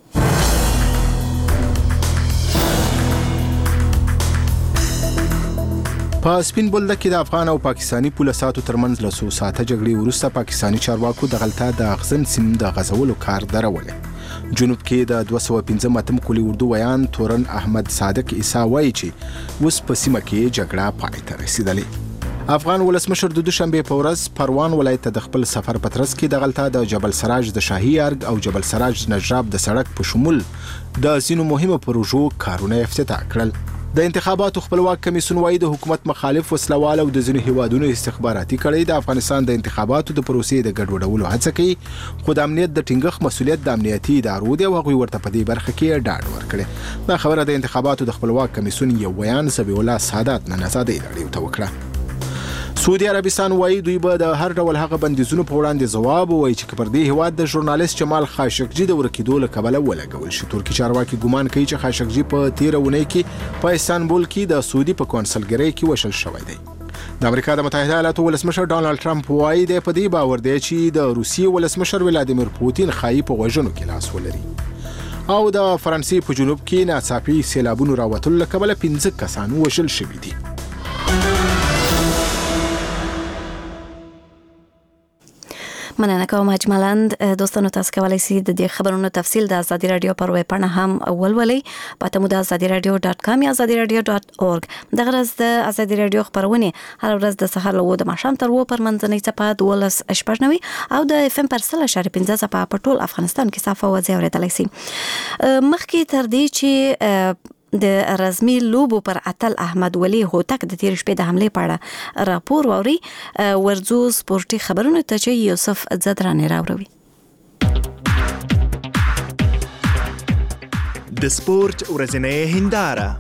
په سپین بولدک کې د افغان او پاکستانی پولیساتو ترمنځ له څو ساعته جګړې وروسته پاکستانی چارواکو د غلطه د اغزن سیم د غزولو کار درولې جنوب کې د دوه سوه پنځه اتم کلی اردو ویان تورن احمد صادق عیسی وایي چې اوس په سیمه کې جګړه پای ته رسیدلې افغان ولسمشر د دوشنبه په ورځ پروان ولایت د خپل سفر په ترڅ کې د غلطه د جبل سراج د شاهي ارګ او جبل سراج نجراب د سړک په شمول د ځینو مهمو پروژو کارونه افتتاح کړل د انتخاباتو خپلواک کمیسیون وايي د حکومت مخالف وسلوال او د ځینو هیوادونو استخباراتي کړۍ د افغانستان د انتخاباتو د پروسې د ګډوډولو هڅه کوي خو د امنیت د ټینګښت مسولیت د امنیتي ادارو دی او هغوی ورته په دې برخه کې ډاډ ورکړي دا خبره د انتخاباتو د خپلواک کمیسیون یو بیان سبي الله سعادت نن آزادۍ راډیو ته وکړه سعودي عربستان وايي دوی به د هر ډول هغه بندیزونو په وړاندې ځواب وایي چې پر دې هیواد د ژورنالیست جمال خاشقجي د ورکیدو له کبله ولګول شي ترکی چارواکي ګمان کوي چې خاشقجي په تیر اونۍ کې په استانبول کې د سعودي په کونسلګرۍ کې وشل شوی دی د امریکا د متحده ایالاتو ولسمشر ډانلډ ټرمپ وايي د په دې باور دی چې د روسیې ولسمشر ولادیمیر پوتین خایي په وژنو کې لاس ولري او د فرانسې په جنوب کې ناڅاپي سیلابونو راوتلو له کبله پنځه کسان وژل شوي دي مننه کوم اجملند دوستانو تاسو کولی شئ د دې خبرونو تفصیل د ازادي رادیو پر ویب پاڼه هم ولولئ پته مو د ازادي رادیو ډاټ کام یا ازادي رادیو ډاټ اورګ دغه ورځ د ازادي رادیو خبرونه هر ورځ د سهار له د ماښام تر و پر منځنۍ چپه دولس شپږ او د اف ام پر سل اشاره پنځه چپه په ټول افغانستان کې صافه وځي اورېدلای شئ مخکې تر دې چې د رزمي لوبو پر اتل احمد ولی هوتک د تیر شپې د حمله په اړه راپور ووري ورزو سپورتي خبرونه ته چې یوسف زدرانی راوړي د سپورت ورځنۍ هنداره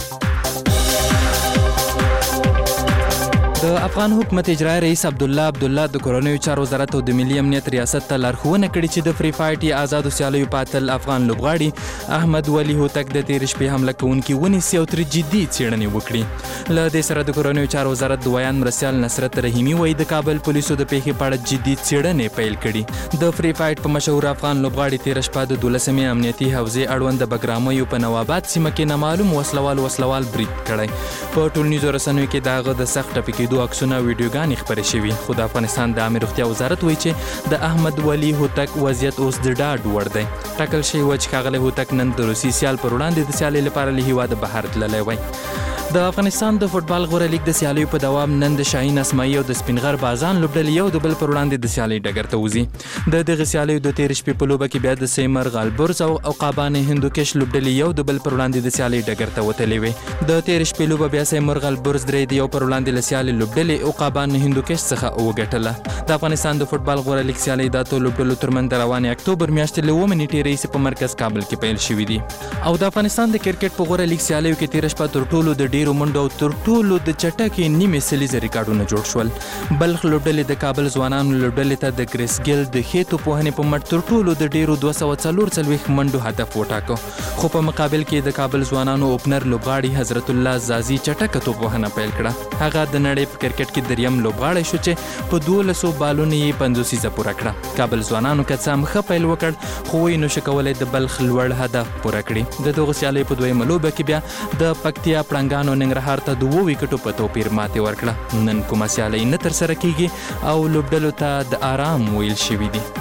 د افغان حکومت اجرایی رئیس عبد الله عبد الله د کورونیو چارو وزارت او د ملي امنیت ریاست ته لارښوونه کړې چې د فری فایټ یا آزادو سیالیو په اتل افغان لوبغاړي احمد ولی هوتک د تیر شپې حمله کوونکي ونیسي او ترې جدي څېړنې وکړي له دې سره د کورونیو چارو وزارت د ویان مرستیال نصرت رحیمي وایي د کابل پولیسو د پیښې په اړه جدي څېړنې پیل کړي د فری فایټ په مشهور افغان لوبغاړي تیر شپه د دولسمې امنیتي حوزې اړوند د بګرامیو په نواباد سیمه کې نامعلوم وسلوال وسلوال برید کړی په ټولنیزو رسنیو کې د هغه د سخت ټپي کېدو عکسونه او ویډیوګانې خپرې شوي خو د افغانستان د عامه روغتیا وزارت وایي چې د احمد ولی هوتک وضعیت اوس د ډاډ وړ دی ټاکل شوي وه چې ښاغلی هوتک نن د روسي سیال پر وړاندې د سیالۍ لپاره له هیواده بهر تللی وی د افغانستان د فوټبال غوره لیګ د سیالیو په دوام نن د شاهین اسماعي او د سپینغر بازان لوبډلې یو د بل پر وړاندې د سیالۍ ډګر ته وځي د دغې سیالیو د تېرې شپې په لوبه کې بیا د سیمرغ البرز او عقابان هندوکش لوبډلې یو د بل پر وړاندې د سیالۍ ډګر ته وتلې وې د تېرې شپې لوبه بیا سیمرغ البرز درې د یو پر وړاندې له سیالۍ لوبډلې عقابان هندوکش څخه وګټله د افغانستان د فوټبال غوره لیګ سیالۍ د اتو لوبډلو ترمنځ د روانې اکتوبر میاشتې له اووه نیټې راهیسې په مرکز کابل کې پیل شوي دي او د افغانستان د کرکټ په غوره لیګ سیالیو کې تېره شپه تر ټولو د ډېرو ډیرو منډو او تر ټولو د چټکې نیمې سلیزه ریکارډونه جوړ شول. بلخ لوبډلې د کابل ځوانانو لوبډلې ته د ګریسګل د خېټو پوهنې په مټ تر ټولو د ډیرو دوه سوه څلور څلوېښت منډو هدف وټاکه، خو په مقابل کې د کابل ځوانانو اوپنر لوبغاړي حضرت الله زازي چټکه توپوهنه پیل کړه. هغه د نړۍ په کرکټ کې دریم لوبغاړی شو چې په دولسو بالونو یې پنځوسیزه پوره کړه. کابل ځوانانو که څه هم ښه پیل وکړ خو یې نشو کولی د بلخ لوړ هدف پوره کړي. د دغو سیالیو په دویمه لوبه کې بیا د پکتیا پړنګانو ننګرهار ته د اوو ویکټو په توپیر ماتې ورکړه. نن کومه سیالۍ نه ترسره کیږي او لوبډلو ته د آرام ویل شوي دي.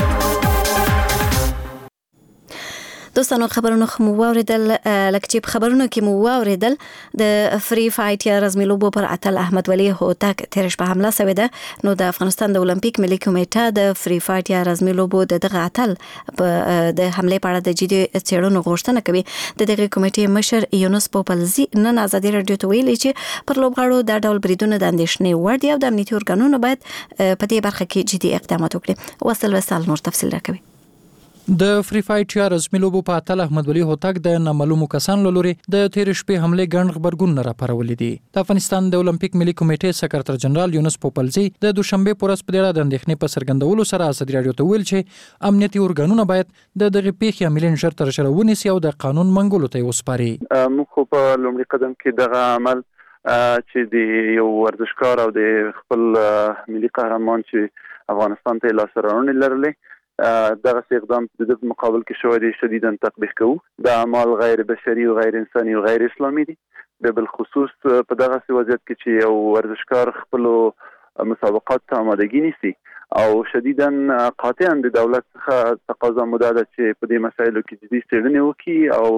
دوستانو خبرونه خو مو واوریدل، لکه چې په خبرونو کې مو واوریدل د فری فایټ یا رزمي لوبو پر اتل احمد ولی هوتک تیر شپه حمله شوې ده. نو د افغانستان د اولمپیک ملي کمیټه د فری فایټ یا رزمي لوبو د دغه اتل د حمله په اړه د جدي څېړنو غوښتنه کوي. د دغه کمیټې مشر یونس پوپلزي نن ازادي راډیو ته ویلي چې پر لوبغاړو دا ډول بریدونه د اندېښنې وړ دي او د امنیتي ارګانونو باید په دې برخه کې جدي اقدامات وکړي. وصل وسال نور تفصیل راکوي. د فری فایټ یا رزمي لوبو په اتل احمد ولی هوتک د نامعلومو کسانو لوري د تیر شپې حمله ګڼ خبرګون راپارولې دي. د افغانستان د اولمپیک ملي کمیټې سکرټر جنرال یونس پوپلزي د دوشنبه پر ورځ په اړه د اندېښنې په څرګندولو سره ازادي راډیو ته ویل چې امنیتي ارګانونه باید د دغه پیښې عاملین ژر تر ژره ونیسي او د قانون منګولو ته وسپاري. موږ په لومړي قدم کې دغه عمل چې د یو ورزشکار او د خپل ملي قهرمان چې افغانستان ته لاس رانه لرلې دغه اقدام د دې مقابل کې شوی دی شدیداً تطبیق کوو. د اعمال غیر بشري او غیر انساني او غیر اسلامي دي. د بل خصوص په دغه وضعیت کې چې یو ورزشکار خپل مسابقات ته آمادګي نیسي او شدیداً قاطعاً د دولت څخه تقاضا موده ده چې په دې مسایلو کې جدي څېړنې وکړي او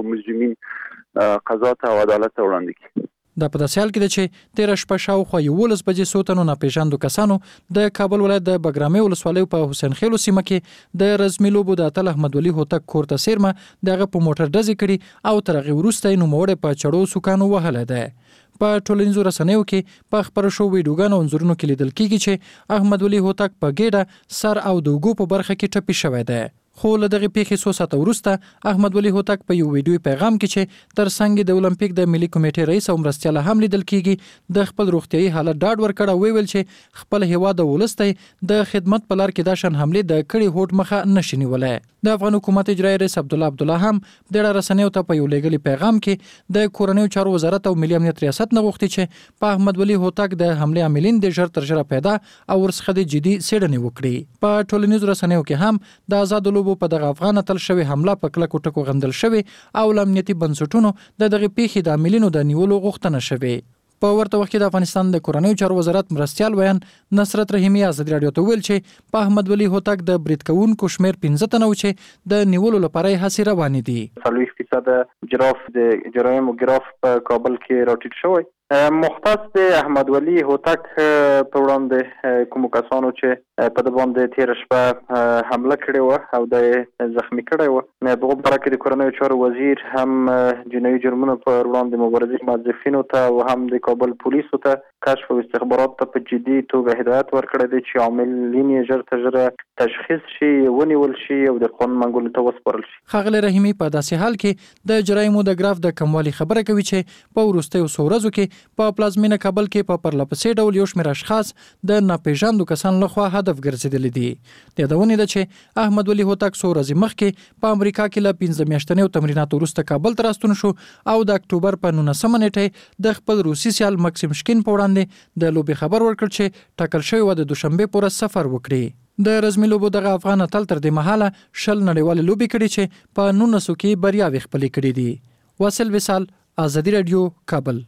مجرمین قضا ته او عدالت ته وړاندې کړي. دا په داسې حال کې ده چې تیر شپه شاوخوا یولس بجې څو تنو ناپېژاندو کسانو د کابل ولایت د بګرامي ولسوالۍ په حسین خیلو سیمه کې د رزمي لوبو د اتل احمد ولی هوتک کور ته څیرمه دغه په موټر ډزې کړي او تر هغې وروسته یې نوموړی په چړو سوکانو وهلی دی. په ټولنیزو رسنیو کې په خپرو شوو ویډیوګانو او انځورونو کې لیدل کېږي چې احمد ولی هوتک په ګېډه سر او د اوږو په برخه کې ټپي شوی دی. خو له دغه پیښې څو ساعته وروسته احمد ولی هوتک په یو ویډیو پیغام کې چې تر څنګ د اولمپیک د ملي کمیټې رئیس او مرستیاله هم لیدل کېږي د خپل روغتیايي حالت ډاډ ورکړ او ویل چې خپل هیواد ولسته د خدمت په لار کې دا شان حمله د کړي هوټ مخه نشي نیولای. د افغان حکومت اجرایي رئیس عبدالله عبدالله هم د رسنیو ته په یو لېږلي پیغام کې د کورنیو چارو وزارت او ملي امنیت ریاست نه غوښتي چې په احمد ولی هوتک د حمله عاملین د ژر تر ژره پیدا او ورڅخه د جدي څېړنې وکړي. په ټولنیزو رسنیو کې هم د آزاد لوبو په دغه افغان تل شوی حمله په کلکو ټکو غندل شوی او امنیتي بنسټونو د دغه پیښې د عاملینو د نیولو غوښتنه شوی. په ورته وخت کې د افغانستان د کورنیو چارو وزارت مرستیال ویان نصرت رحیمی ازادي راډیو ته ویل چې په احمد ولی هوتک د برید کوونکو شمیر پنځه تنه و چې د نیولو لپاره یې هڅې روانې دي. څلوېښت فیصده جراف د جرایم او ګراف په کابل کې راټیټ شوی. مختص د احمد ولی هوتک په وړاندې کومو کسانو چې په د باندې تیر شپه حمله کړې و او د زخمی کړی و په دغه باره کې د کورنیو چارو وزیر هم جنایي جرمونو پر وړاندې مبارزې موظفینو ته او هم د کابل پولیسو ته کشف او استخبارات ته په جدي توګه هدایت ورکړی دی چې عاملین یې ژر تر ژره تشخیص شي ونیول شي او د قانون منګولو ته وسپارل شي. ښاغلی رحیمي په داسې حال کې د جرایمو د ګراف د کموالي خبره کوي چې په وروستیو څو ورځو کې په پلازمینه کابل کې په پرلپسې ډول یو شمېر اشخاص د ناپېژاندو کسانو لخوا هدف ګرځېدلي دي. د یادونې ده چې احمد ولی هوتک څو ورځې مخکې په امریکا کې له پنځه میاشتنیو تمریناتو وروسته کابل ته راستون شو او د اکتوبر په نولسمه نیټه د خپل روسي سیال مکسیم شکین په وړاندې د لوبې خبر ورکړ چې ټاکل شوی و د دوشنبې په ورځ سفر وکړي. د رزمي لوبو دغه افغان اتل تر دې مهاله شل نړیوالې لوبې کړي چې په نولسو کې بریاوې خپلې کړي دي. واصل وصال، ازادي راډیو، کابل.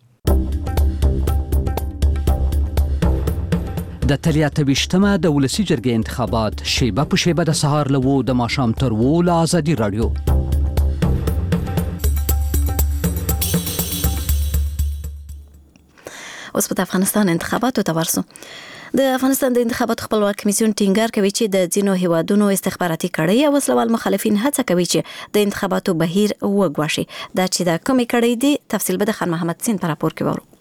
د اتلس ویشتمه د ولسي جرګې انتخابات شیبه په شیبه د سهار له اوو د ماښام تر اوو له ازادي راډیو. اوس په افغانستان انتخاباتو ته ورسو. د افغانستان د انتخاباتو خپلواک کمیسیون ټینګار کوي چې د ځینو هیوادونو استخباراتي کړۍ او وسلوال مخالفین هڅه کوي چې د انتخاباتو بهیر وګواښي. دا چې د کومې کړۍ دي تفصیل به د خان محمد سین پر راپور کې وورو.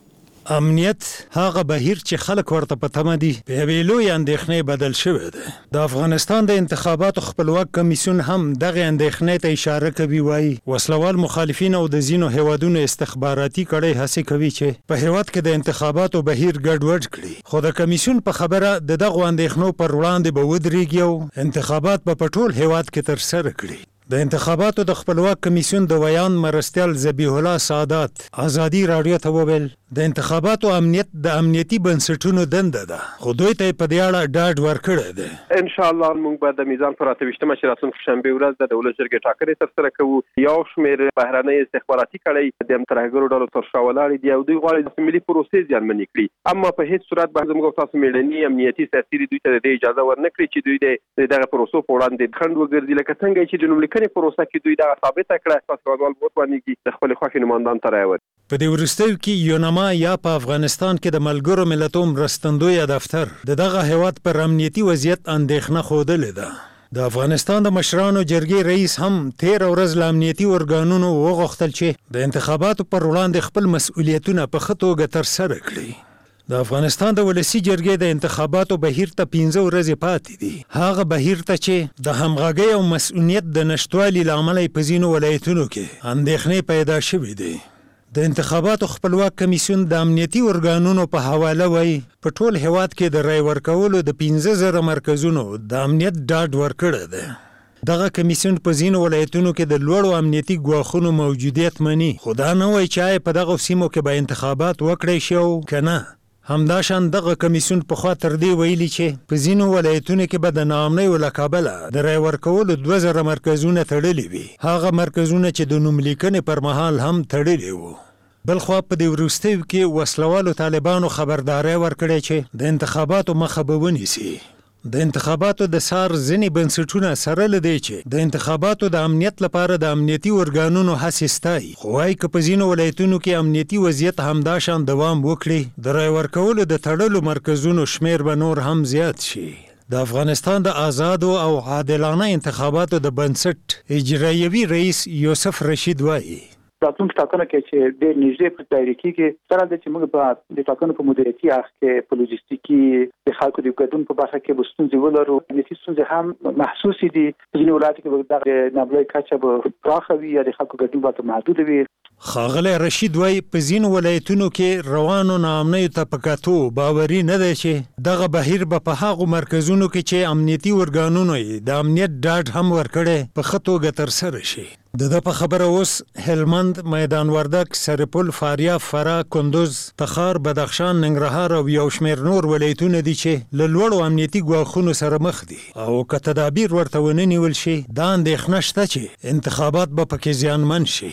امنیت هغه بهیر چې خلک ورته په تمه دي په یوې لویې اندېښنې بدل شوی دی. د افغانستان د انتخاباتو خپلواک کمیسیون هم دغه اندېښنې ته اشاره کوي، وایي وسلوال مخالفین او د ځینو هیوادونو استخباراتي کړۍ هڅې کوي چې په هیواد کې د انتخاباتو بهیر ګډوډ کړي، خو د کمیسیون په خبره د دغو اندېښنو پر وړاندې به ودرېږي او انتخابات به په ټول هیواد کې ترسره کړي. د انتخاباتو د خپلواک کمیسیون د ویان مرستیال ذبیح الله سعادت ازادي راډیو ته وویل د انتخاباتو امنیت د امنیتي بنسټونو دنده ده، خو دوی ته په دې اړه ډاډ ورکړی دی. ان شاء الله موږ به د میزان پر اته ویشتمه چې راتلونکې شنبه ورځ د دولت جرګې ټاکنې ترسره کوو. یو شمېر بهرنۍ استخباراتي کړۍ د ترهګرو ډلو تر شا ولاړې دي او دوی غواړي د ملي پروسې زیانمنې کړي، اما په هیڅ صورت به زموږ تاسو میړني امنیتي سیاسي دوی ته د اجازه ورنکړي چې دوی د دغه پروسو په وړاندې خنډ وګرځي، لکه څنګه چې د نوملیکنې پروسه کې دوی دا ثابته کړه پاسپورټوال ووټ باندې د خپل خوښې نمائندان ته راوړي. په دې وروستیو کې یونما یا په افغانستان کې د ملګرو ملتونو مرستندوی دفتر د دغه هیواد پر امنیتي وضعیت اندېښنه ښودلې ده. د افغانستان د مشرانو جرګې رئیس هم تیر ورځ له امنیتي ارګانونو وغوښتل چې د انتخاباتو پر وړاندې خپل مسؤلیتونه په ښه توګه ترسره کړي. د افغانستان د ولسی جرګې د انتخاباتو بهیر ته پنځه ورځې پاتې دي، هغه بهیر ته چې د همغږۍ او مسؤلیت د نشټوالي له امله په ځینو ولایتونو کې اندېښنې پیدا شوې دي. د انتخاباتو خپلواک کمیسیون د امنیتي ارګانونو په حواله وایي په ټول هیواد کې د رای ورکولو د پنځه زره مرکزونو د امنیت ډاډ ورکړی دی. دغه کمیسیون په ځینو ولایتونو کې د لوړو امنیتي ګواښونو موجودیت مني، خو دا نه وایي چې آیا په دغو سیمو کې به انتخابات وکړی شي او که نه. همداشان دغه کمیسیون په خوا تر دې ویلي چې په ځینو ولایتونو کې به د ناامنیو له کبله د رای ورکولو دوه زره مرکزونه تړلي وي، هغه مرکزونه چې د نوملیکنې پر مهال هم تړلي وو. بلخوا په دې وروستیو کې وسلوالو طالبانو خبرداری ورکړی چې د انتخاباتو مخه به ونیسي. د انتخاباتو د سار ځینې بنسټونه سره له دی چې د انتخاباتو د امنیت لپاره د امنیتي ارګانونو هڅې ستایي، خو وایي که په ځینو ولایتونو کې امنیتي وضعیت همداشان دوام وکړي د رای ورکولو د تړلو مرکزونو شمیر به نور هم زیات شي. د افغانستان د آزادو او عادلانه انتخاباتو د بنسټ اجرایوي رئیس یوسف رشید وایي راتلونکي ټاکنو کې چې ډېر نږدې پر دایره کېږي، سره د چې موږ په د ټاکنو په مدیریتي اخ کې په لوجستیکي د خلکو د ګډون په برخه کې به ستونزې ولرو. امنیتي ستونزې هم محسوسې دي، ځینې ولایتو کې به د نابلۍ کچه به پراخه وي یا د خلکو ګډون به محدود وي. ښاغلی رشید وایي په ځینو ولایتونو کې روانو ناامنیو ته په کتو باوري نه دی چې دغه بهیر به په هغو مرکزونو کې چې امنیتي ارګانونو یې د امنیت ډاډ هم ورکړی په ښه توګه ترسره شي. د ده په خبره اوس هلمند، میدان وردک، سرپل، فاریاب، فراه، کندوز، تخار، بدخشان، ننګرهار او یو شمېر نور ولایتونه دي چې له لوړو امنیتي ګواښونو سره مخ دي او که تدابیر ورته ونه نیول شي دا اندېښنه شته چې انتخابات به پکې زیانمن شي.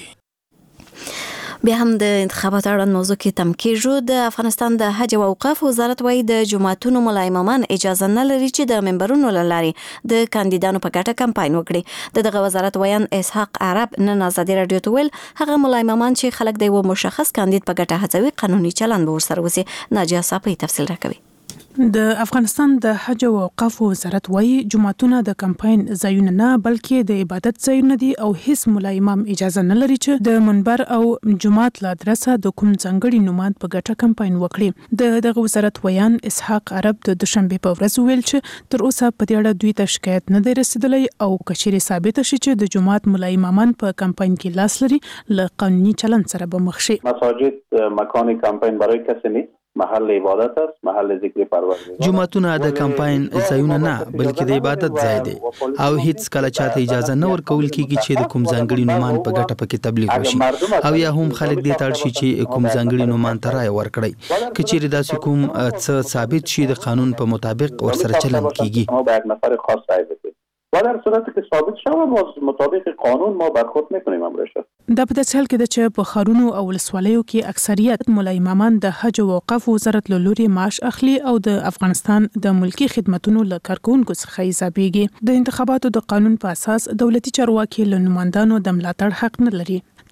بیا هم د انتخاباتو اړوند موضوع کې تم کېږو. د افغانستان د حج او اوقاف وزارت وایي د جماعتونو ملا امامان اجازه نه لري چې د منبرونو له لارې د کاندیدانو په ګټه کمپاین وکړي. د دغه وزارت ویان اسحاق عرب نن ازادي راډیو ته ویل هغه ملا امامان چې خلک د یو مشخص کاندید په ګټه هڅوي قانوني چلند به ورسره وسي. ناجیه صافی تفصیل راکوي. د افغانستان د حج او اوقاف وزارت وایي جماعتونه د کمپاین ځایونه نه بلکې د عبادت ځایونه دي او هیڅ ملا امام اجازه نه لري چې د منبر او جماعت له ادرسه د کوم ځانګړي نوماد په ګټه کمپاین وکړي. د دغه وزارت ویان اسحاق عرب د دوشنبه په ورځ ویل چې تر اوسه په دې اړه دوی ته شکایت نه دی رسیدلی او کچېرې ثابت شي چې د جماعت ملا امامان په کمپاین کې لاس لري له قانوني چلند سره به مخ شي. مساجد مکان کمپاین برای کسی نیست، محل عبادت است، محل ذکر پروردگار. جمعتونه د کمپاین ځایونه نه بلکې د عبادت ځای دی او هیڅ کله چاته اجازه نه ورکول کیږي چې د کوم ځانګړي نومان په ګټه پکې تبلیغ وشي او یا هم خلک دې ته اړ شي چې کوم ځانګړي نومان ته رای ورکړي. که چیرې داسې کوم څه ثابت شي د قانون په مطابق ورسره چلند کیږي. ما به یک نفر خاص رای بدیم و در صورتی که ثابت شود ما مطابق قانون ما برخورد میکنیم امرش. دا په داسې حال کې ده چې په ښارونو او ولسوالیو کې اکثریت ملا امامان د حج او اوقاف وزارت له لوري معاش اخلي او د افغانستان د ملکی خدماتو له کارکونکو څخه حسابيږي. د انتخاباتو د قانون په اساس دولتي چارواکي له نمائندانو د ملاتړ حق نه لري.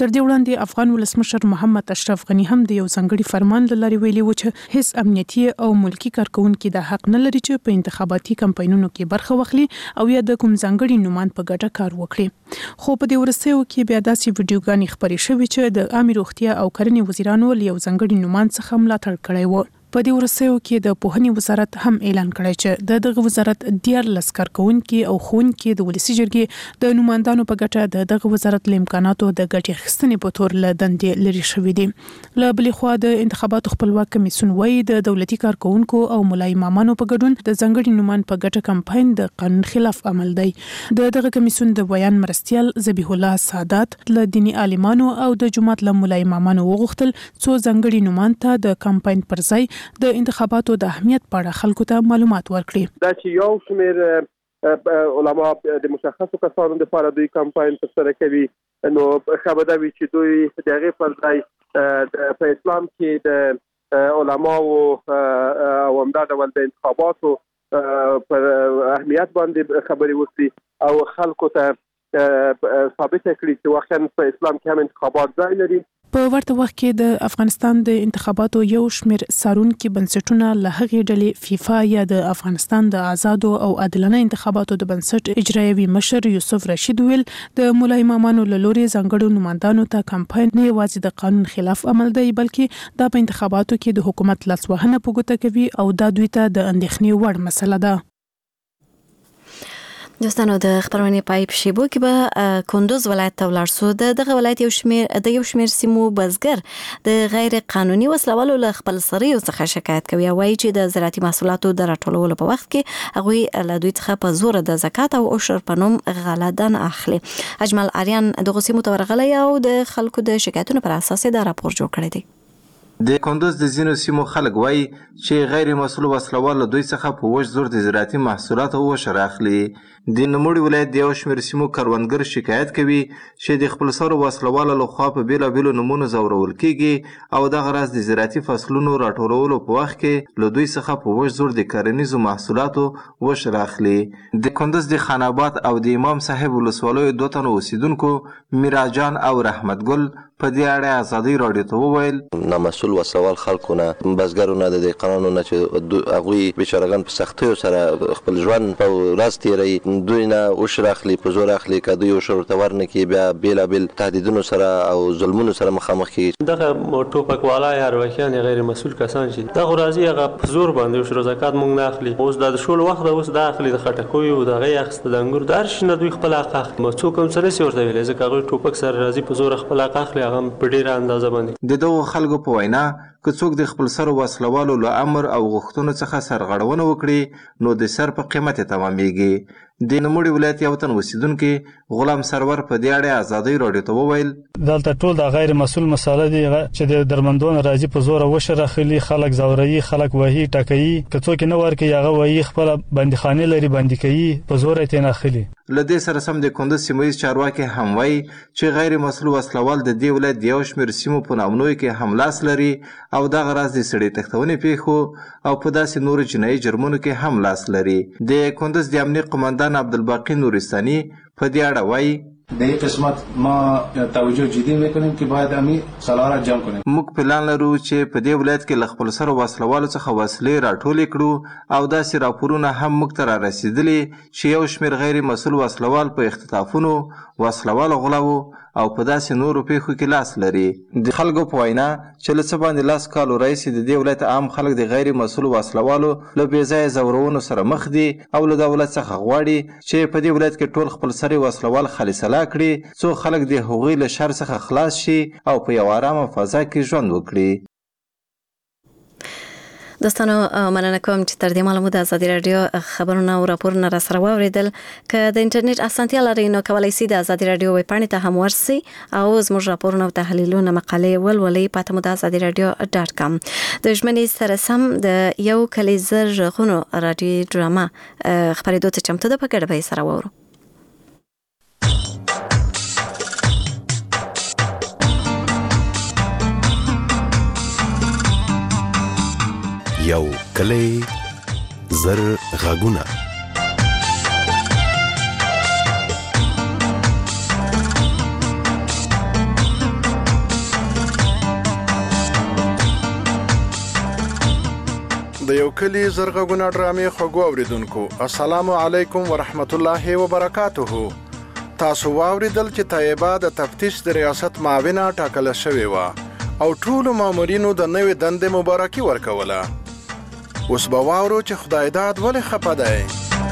تر دې وړاندې افغان ولسمشر محمد اشرف غنی هم د یو ځانګړي فرمان له لارې ویلي و چې هیڅ امنیتي او ملکی کارکونکي د حق نه لري چې په انتخاباتي کمپاینونو کې برخه واخلي او یا د کوم ځانګړي نومان په ګټه کار وکړي. خو په دې ورسېو کې بیا داسې ویډیوګانې خپرې شوې چې د عامه روغتیا او کرنې وزیرانو له یو ځانګړي نومان څخه ملاتړ کړی و. په دې ورسېو کې د پوهنې وزارت هم اعلان کړی چې د دغه وزارت دیارلس کارکونکي او ښوونکي د ولسي جرګې د نوماندانو په ګټه د دغه وزارت له امکاناتو د ګټې اخیستنې په تور له دندې لرې شوي دي. له بلې خوا د انتخاباتو خپلواک کمیسیون وایي د دولتي کارکونکو او ملا امامانو په ګډون د ځانګړي نومان په ګټه کمپاین د قانون خلاف عمل دی. د دغه کمیسیون د بیان مرستیال ذبیح الله سادات له دیني عالمانو او د جماعت له ملا امامانو وغوښتل څو ځانګړي نومان ته د کمپاین پر ځای د انتخاباتو د اهمیت په اړه خلکو ته معلومات ورکړي. دا چې یو شمېر علما د مشخصو کسانو لپاره دوی کمپاین ترسره کوي، نو ښه به دا وي چې دوی د هغې پر ځای په اسلام کې د علماو او همدا ډول د انتخاباتو پر اهمیت باندې خبرې وکړي او خلکو ته ثابته کړي چې واقعا په اسلام کې هم انتخابات ځای لري. په ورته وخت کې د افغانستان د انتخاباتو یو شمېر څارونکي بنسټونه له هغې ډلې فیفا یا د افغانستان د آزادو او عادلانه انتخاباتو د بنسټ اجرایوي مشر یوسف رشید ویل د ملا امامانو له لورې ځانګړو نوماندانو ته کمپاین نه یوازې د قانون خلاف عمل دی بلکې دا په انتخاباتو کې د حکومت لاسوهنه په ګوته کوي او دا دوی ته د اندېښنې وړ مسله ده. دوستانو د خبرونې پای په شیبو کې به کندوز ولایت ته ولاړ شو. د دغه ولایت یو شمېر د یو شمېر سیمو بزګر د غیر قانوني وسلوالو له خپل سریو څخه شکایت کوي او وایي چې د زراعتي محصولاتو د راټولولو په وخت کې هغوی له دوی څخه په زور د زکات او عشر په نوم غله دانه اخلي. اجمل آریان دغه سیمو ته ورغلی او د خلکو د شکایتونو پر اساس دا راپور جوړ کړی دی. د کندوز د ځینو سیمو خلک وایي چې غیر مسؤل وسلوال له دوی څخه په وچ زور د زراعتي محصولاتو عشر اخلي. د نوموړي ولایت د یو شمېر سیمو کروندګر شکایت کوي چې د خپلسرو وسلوالو لخوا په بېلابېلو نومونو ځورول کېږي او دغه راز د زراعتي فصلونو راټولولو په وخت کې له دوی څخه په وچ زور د کرنیزو محصولاتو عشر اخلي. د کندوز د خان آباد او د امام صاحب ولسوالیو دوه تنو اوسیدونکو میراجان او رحمت ګل په دې اړه ازادي راډیو ته وویل نامسؤل وسلوال خلکونه بزګرونه د دې قانونونه چې هغوی بیچارهګان په سختیو سره خپل ژوند په ورځ تېروي، دوی نه عشر اخلي، په زور اخلي. که دوی عشر ورته ورنکړي بیا بېلابېل تهدیدونو سره او ظلمونو سره مخامخ کېږي. دغه ټوپکوالا یا اروکیان یا غیر مسؤل کسان چې دغه راځي هغه په زور باندې عشر زکات موږ نه اخلي. اوس د شول وخت اوس دا اخلي د خټکیو او دغه اخیسته د انګور د هر شي نه دوی خپل حق اخلي. څوک هم سره سي ورته ویلی ځکه هغوی ټوپک سره راځي په زور خپل حق اخلي هغه په ډېره اندازه باندې. د دغو خلکو په وینا که څوک د خپل سرو وسلوالو له امر او غوښتنو څخه سرغړونه وکړي نو د سر په قیمت یې تمامیږي. د نوموړي ولایت یو تن اوسیدونکي غلام سرور په دې اړه ازادي راډیو ته وویل دلته ټول د غیر مسؤل مساله دي چې د درمندونو راځي په زور وشر اخلي، خلک زوري، خلک وهي ټکوي، که څوک نه ورکي هغه وهي خپل بندیخانه لري بندي کوي، په زور یې نه اخلي. له دې سره سم د کندوز سیمه چارواکي هم وایي چې غیر مسؤل وسلوال د دې ولایت یو شمېر سیمو په نامنوي کې هم لاس لري او دغه راز د سړي تښتونې پیښو او په داسې نورو جنایي جرمونو کې هم لاس لري. د کندوز د امنیت قماندان عبدالباقی نورستاني په دې اړه وایي در این قسمت ما توجه جدی میکنیم که باید امی سلاح را جمع کنیم. موږ پلان لرو چې په دې ولایت کې له خپل سره وسلوالو څخه وسلې راټولې کړو او داسې راپورونه هم موږ ته را رسېدلي چې یو شمېر غیر مسؤل وسلوال په اختطافونو، وسلوالو غلاو او په داسې نورو پیښو کې لاس لري. د خلکو په وینا چې له څه باندې لاس کالو راهیسې د دې ولایت عام خلک د غیر مسؤل وسلوالو له بې ځایه ځورونو سره مخ دي او له دولت څخه غواړي چې په دې ولایت کې ټول خپل سري وسلوال خالصلا کړي څو خلک د هغوی له شر څخه خلاص شي او په یو ارامه فضا کې ژوند وکړي. دوستانو مننه کوم چې تر دې مهاله مو د ازادي راډیو خبرونه او راپورونه را سره واورېدل. که د انټرنیټ اسانتیا لرئ نو کولی شئ د ازادي راډیو ویب پاڼې ته هم ورسئ او زموږ راپورونه او تحلیلونه مقالې ولولئ. پاته مو د ازادي راډیو ډاټ کام. د ژمنې سره سم د یو کلیزر غږونو راډیو ډراما خپرېدو ته چمتو ده، په ګډه به یې سره واورو. یو کلی زر غږونه د یو کلی زرغونه ډرامې خوږو اوریدونکو السلام علیکم ورحمت الله وبرکاتہ. تاسو واوریدل چې طیبه د تفتیش د ریاست معاونه ټاکل شوې و او ټول مامورینو د نوې دندې مبارکي ورکوله. اوس به واورو چې خدای داد ولې خفه دی.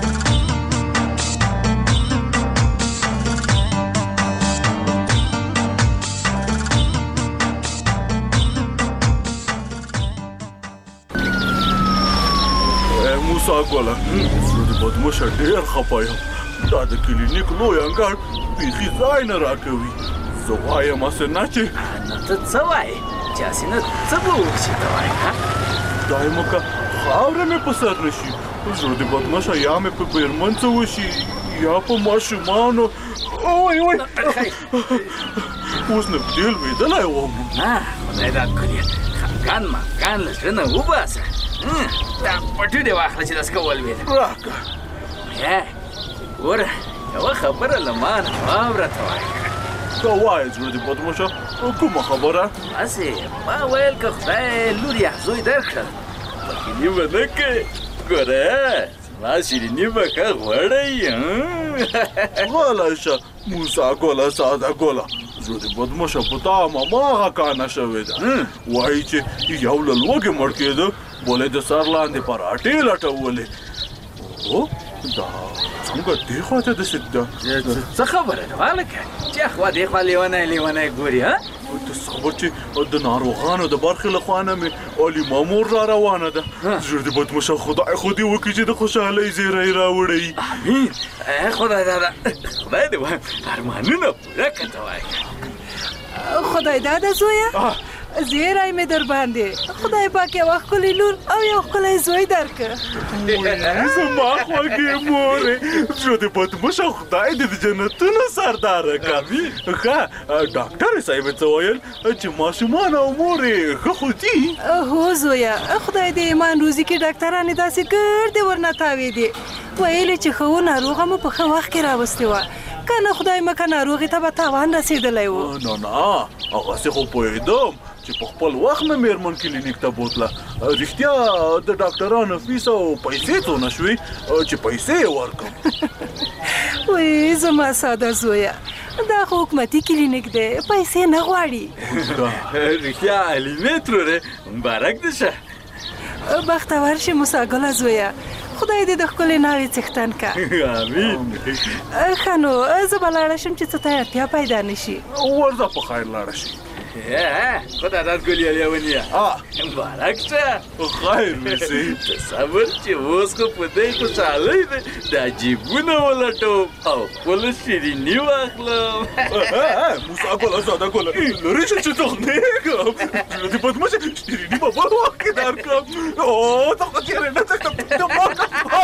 موسی ګوله زه د بدمشه ډېر خفه یم. دا د کلینیک لوی انګړ بیخي ځای نه راکوي. زه وایم هسې نه چې نو ته څه وایې چې هسې نه څه به وکړي ته وایې خدای مو که خاوره مې په سر نه شي. زه د بدمشه یا مې په بیرمن څه وشي یا په ماشومانو. اوی اوی اوس نه په دې لوېدلی وم. نه خدای داد کړي خفګان مفګان له زړه نه وباسه. دا پټو دې واخله چې داسې ولوېده. راکړه ګوره یوه خبره له ما نه واوره ته وایه. ته وایه زړه دې بدمشه کومه خبره؟ هسې ما ویل که خدای لور یا زوی درکړل بخیلي به نه کوې. ګوره زما شیریني به ښه غوړی. غلی شه موسی ګوله ساده ګوله. زړه دې بدمشه په تا هماغه کانه شوې ده. وایي چې یو له لوږې مړ کېده بولې د سر لاندې پراټې لټولې. او دا څنګه دې خواته داسې ده؟ څه خبره ده هلکه چې خوا دې خوا لیونی لیونی ګوري ها؟ ته صبر چې د ناروغانو د برخې له خوا نه مې عالمه مور را روانه ده. زړه دې بدمشه خدای خو دې وکړي چې د خوشحالۍ زیری راوړی. امین. خدای داده خدای دې وایم ارمانونه پوره کړه ته وایه. خدای داده زویه زیری مې در باندې خدای پاک یوه ښکلې لور او یو ښکلی زوی درکړه. زما خوږې مورې زړه دې بدمشه خدای دې د جنتونو سرداره کړه. ښه ډاکټر صاحب څه ویل چې ماشومان او مورې ښه خو دي؟ هو زویه خدای دې ایمان روزي کې ډاکټرانې داسې ګردې ورنه تاوېدې. ویلې چې ښه و ناروغه مو په ښه وخت کې راوستې وه که نه خدای مکه ناروغې ته به تاوان رسېدلی و. نه نه هغسې خو پوهېدم چې په خپل وخت مې مېرمن کلینیک ته بوتله. رښتیا د ډاکټرانو فیس او پیسې څونه شوې چې پیسې یې ورکړم. وی زما ساده زویه دا خو حکومتي کلینیک دی پیسې نه غواړي. رښتیا علمې ترورې مبارک دې شه. بختور شې موسی ګله زویه خدای دې د ښکلې ناوې څښتن که. امین. ښه نو زه به لاړه شم چې څه ته اړتیا پیدا نه شي. ورځه په خیر لاړه شي. خدای داد ګلیا لیونیه مبارک شه. خیر وسې. ته صبر چې اوس خو په دې خوشحالۍ دی دا جیبونه ولټوم او خپله شیریني واخلم. موسی ګله ساده ګله لرې شه چې تخنېږم. زړه دې بدمشه شیریني به بل وخت کې درکړم. او ته خو چېرې نه ته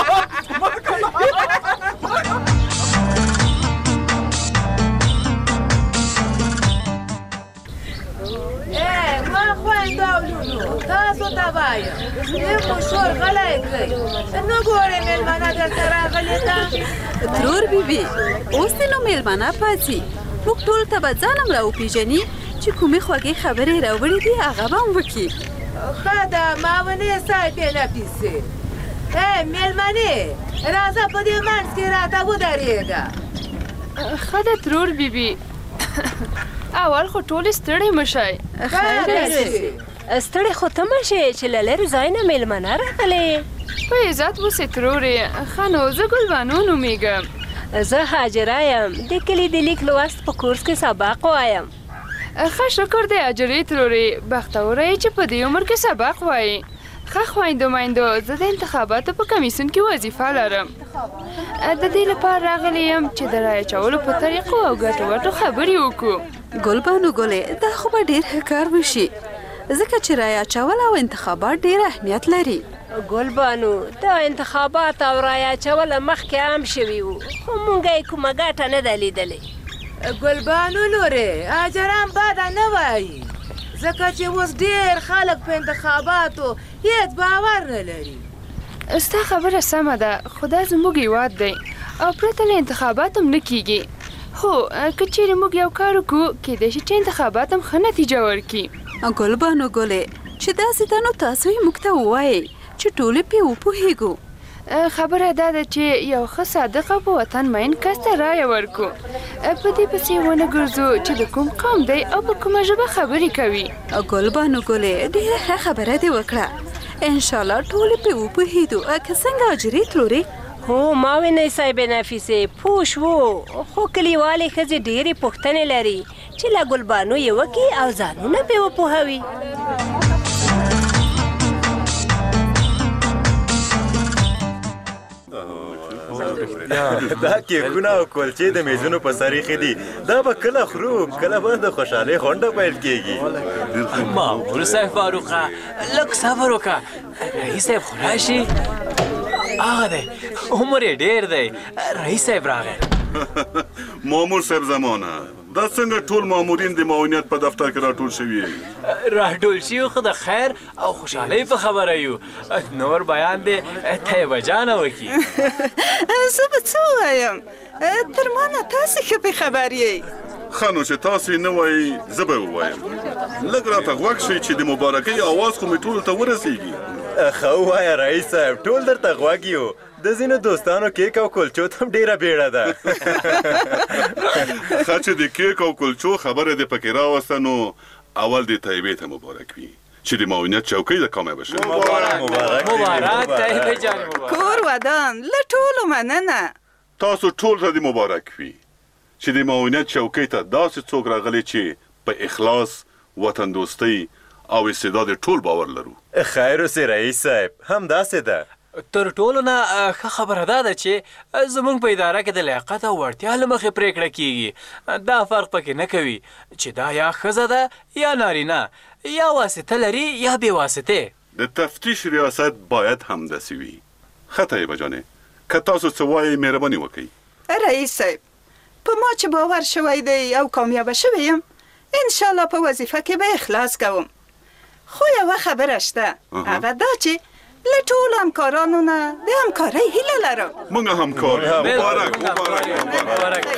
ما خویندو او لونو تاسو ته وایم دې خو شور غلی کړئ. نه ګورې مېلمانه دلته راغلې ده. ترور بیبي اوس دې نو مېلمانه پاڅي موږ ټول ته به ځانم راوپېژني چې کومې خوږې خبرې راوړې دي هغه به هم وکړي. ښه ده ماونې صاحبې نفیسې هی مېلمنې راځه په دې منځ کې راته ودرېږه. ښه ده ترور بیبي اول خو ټولې ستړې مه شئ. ستړې خو ته مه شې چې له لرې ځای نه مېلمانه راغلې. په عزت اوسې ترورې. ښه نو زه ګلبانو نومېږم. زه حاجره یم د کلي د لیک لوست په کورس کې سبق وایم. ښه شکر دی حاجرې ترورې بختوره یې چې په دې عمر کې سبق وایي. ښه خویندو میندو زه د انتخاباتو په کمیسیون کې وظیفه لرم. د دې لپاره راغلی یم چې د رایې اچولو په طریقو او ګټو وټو خبرې وکړو. ګلبانو ګلې دا خو به ډېر ښه کار وشي ځکه چې رایې اچول او انتخابات ډېر اهمیت لري. ګلبانو دا انتخابات او رایې اچول مخکې عام شوي وو خو مونږ یې کومه ګټه نه ده لیدلې. ګلبانو لورې حاجران بده نه وایي ځکه چې اوس ډېر خلک په انتخاباتو هېڅ باور نه لري. ستا خبره سمه ده خو دا زموږ هېواد دی او پرته له انتخابات هم نه کیږي. هو که چیرې موږ یو کار وکړو کیدای شي چې انتخابات هم ښه نتیجه ورکړي. ګلبانو ګلې چې داسې ده نو تاسو یې موږ ته ووایئ چې ټول په وپوهیږو. خبره دا ده چې یو ښه صادق او په وطن مین کس ته رایه ورکو. په دې پسې ونه ګرځو چې د کوم قوم دی او په کومه ژبه خبرې کوي. ګل بانو ګلې ډېره ښه خبره دې وکړه. انشاءالله ټول په وپوهیدو. که څنګه اجرې تلورې؟ هو ما وینئ صاحب نفیسې پوه شوو، خو کلیوالې ښځې ډېرې پوښتنې لري چې له ګلبانو یې وکړي او ځانونه پرې وپوهوي. دا کیکونه او کلچې د میزونو په سر ایښي دي. دا به کله خورو، کله به د خوشحالۍ غونډه پیل کېږي. مامور صاحب فاروقه لږ صبر وکړه. رئیس صاحب خو راشي. هغه دی عمر یې ډېر دی. رئیس صاحب راغی. مامور صاحب زمانه دا څنګه ټول مامورین د معاونیت په دفتر کې راټول شوي؟ راټول شوي خو د خیر او خوشحالۍ په خبره یو. نور بیان دې طیبه جانه وکړي. زه به څه ووایم؟ تر ما نه تاسې ښه پې خبر یې. ښه نو چې تاسې نه وایي زه به ووایم. لږ راته غوږ شئ چې د مبارکۍ اواز خو مې ټولو ته ورسېږي. ښه ووایه رئیس صاحب، ټول درته غوږ یو. د ځینو دوستانو کیک او کلچو ته هم ډېره بیړه ده. ښه چې د کیک او کلچو خبره دې پکې راوسته نو اول دې طیبې ته مبارک وي چې د معاونیت چوکۍ د کامیابه شوې. مبارک مبارک طیبې جان مبارک. کور ودان له ټولو مننه. تاسو ټول ته دې مبارک وي چې د معاونیت چوکۍ ته داسې څوک راغلی چې په اخلاص، وطن دوستۍ او استعداد ټول باور لرو. خیر اوسې رئیس صاحب، همداسې ده. تر ټولو نه ښه خبره دا ده چې زموږ په اداره کې د لیاقت او وړتیا له مخې پرېکړه کېږي. دا فرق پکې نه کوي چې دا یا ښځه ده یا نارینه، یا واسطه لري یا بې واسطې. د تفتیش ریاست باید همداسې وي. ښه طیبه جانې، که تاسو څه وایئ مهرباني وکړئ. رئیس صاحب، په ما چې باور شوی دی او کامیابه شوی یم، انشاءالله په وظیفه کې به اخلاص کوم. خو یوه خبره شته، هغه دا چې له ټولو همکارانو نه د همکارۍ هیله لرم. موږ همکار یو. مبارک مبارک مبارک.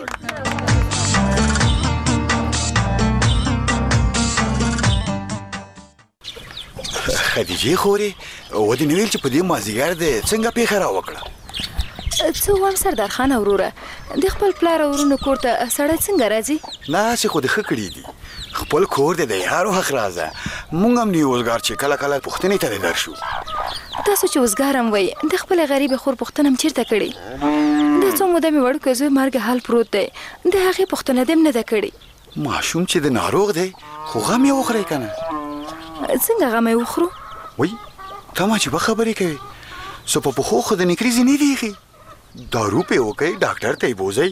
خدیجې خورې ودې نه ویل چې په دې مازدیګر دې څنګه پېښه راوکړه؟ څه ووایم سردار خان وروره، د خپل پلار او ورونو کور ته سړی څنګه راځي؟ ناسې خو دې ښه کړي دي. خپل کور دې د یارو حق رازه. موږ هم نه یو اوزګار چې کله کله پوښتنې ته دې درشو. تاسو چې اوزګار هم وایي، د خپلې غریبې خور پوښتنه هم چېرته کړې؟ دا څو موده مې وړوکی زوی مرګ حال پروت دی، د هغې پوښتنه دې هم نه ده کړې. ماشوم چې د ناروغ دی خو غم یې وخورئ که نه؟ څنګه غم یې وخورو؟ وایي ته ما چې به خبرې کوې، څه په پښو خو د نکریزې نه دي ایښي. دارو پې وکئ، ډاکټر ته یې بوځئ.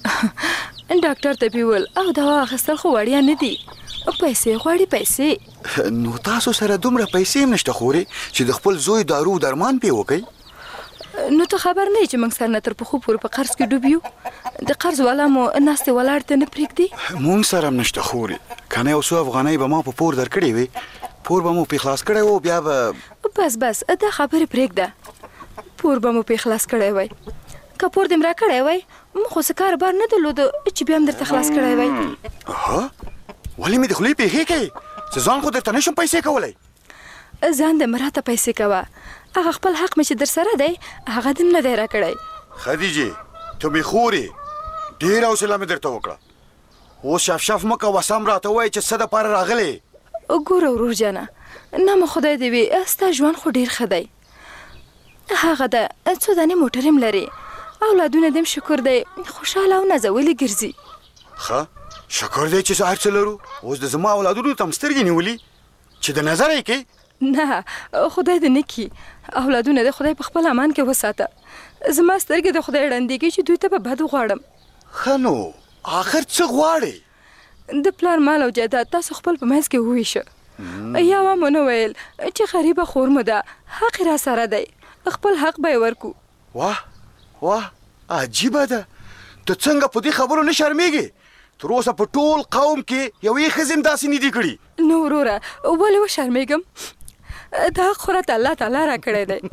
ډاکټر ته بیول او دوا اخیستل خو وړیا نه دي. پیسې غواړي پیسې. نو تاسو سره دومره پیسې هم نشته خورې چې د خپل زوی دارو درمان پې وکئ. نو ته خبر نه یې چې موږ سر نه تر پښو پورې په قرض کې ډوب یو؟ د قرض والا مو ناستې ولاړ ته نه پرېږدي؟ مونږ سره هم نشته خورې. که نه یو څو افغانۍ به ما په پور درکړې وې، پور به مو پې خلاص کړی و، بیا به بس بس دا خبرې پرېږده. پور به مو پې خلاص کړی وی. که پور دې م راکړی وی، موږ خو څه کاروبار نه درلوده چې بیا هم درته خلاص کړی وی. ها ولې مې د خولې پېښې کوې چې ځان خو درته نشم پیسې کولی؟ ځان دې مراته پیسې کوه. هغه خپل حق مې چې در سره دی هغه دې م نه دی راکړی. خدیجې ته مې خورې، ډېره حوصله مې درته وکړه. اوس شف شف مه کوه، سم راته ووایه چې څه دپاره راغلې. ګوره ورور جانه، نامه خدای دې وي، ستا ژوند خو ډېر ښه دی. هغه ده څو دانې موټر هم لري، اولادونه دې هم شکر دی خوشحاله او نازولي ګرځي. ښه شکر دی چې هر څه لرو. اوس د زما اولادونو ته م سترګې نیولي چې د نظر یې کوي. نه خدای دې نه کړي، اولادونه دې خدای په خپل امان کې وساته. زما سترګې د خدای ړندېږي چې دوی ته به بد وغواړم. ښه نو آخر څه غواړې؟ د پلار مال او جایداد تاسو خپل په منځ کې وویشه. یا و مو نه ویل چې غریبه خور مو ده، حق را سره دی، خپل حق به یې ورکو. واه واه عجیبه ده، ته څنګه په دې خبرو نه شرمېږې؟ تر اوسه په ټول قوم کې یوې ښځې هم داسې نه دي کړي. نو وروره ولې وشرمېږم؟ دا حق خو راته الله تعالی را کړی دی.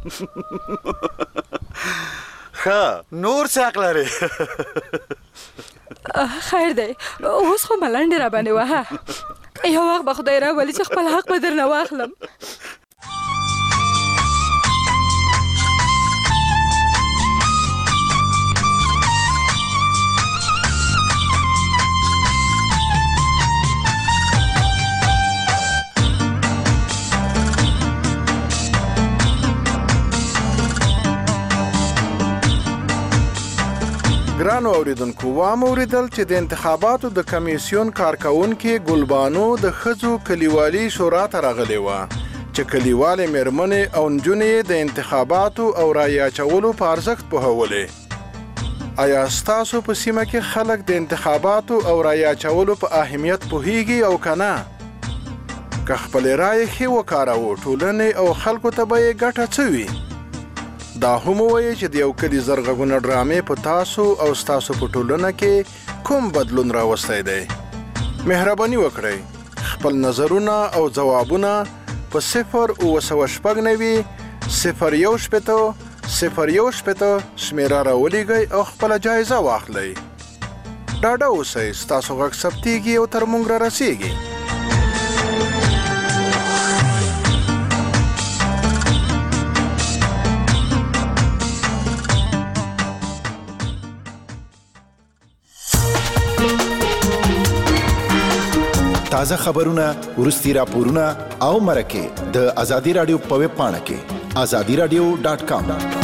ښه نور څه حق لرې؟ خیر دی، اوس خو ملنډې را باندې وهه. یو وخت به خدای راولي چې خپل حق به درنه واخلم. ګرانو اوریدونکو وام اوریدل چې د انتخاباتو د کمیسیون کارکونکو ګلبانو د خزو کلیوالي شورا ته راغلی و چې کلیوالي مېرمنې او نجونې د انتخاباتو او رایې اچولو په ارزښت پوهولې. آیا ستاسو په سیمه کې خلک د انتخاباتو او رایې اچولو په اهمیت پوهیږي او کنه؟ که خپلې رایې ښې وکاروو ټولنې او خلکو ته به یې ګټه څه وي؟ دا هم وایي چې د یو کلي زرغږونه ډرامې په تاسو او ستاسو په ټولنه کې کوم بدلون راوستی دی؟ مهرباني وکړئ خپل نظرونه او ځوابونه په صفر اوه سوه شپږ نوي صفر یو شپېته صفر یو شپېته شمېره راولیږئ او خپله جایزه واخلئ. ډاډه اوسئ ستاسو غږ ثبتیږي او تر موږ را رسیږي. تازه خبرونه ورستي راپورونه او مرکه د ازادي رادیو په ویب پاڼه کې azadi radio dot com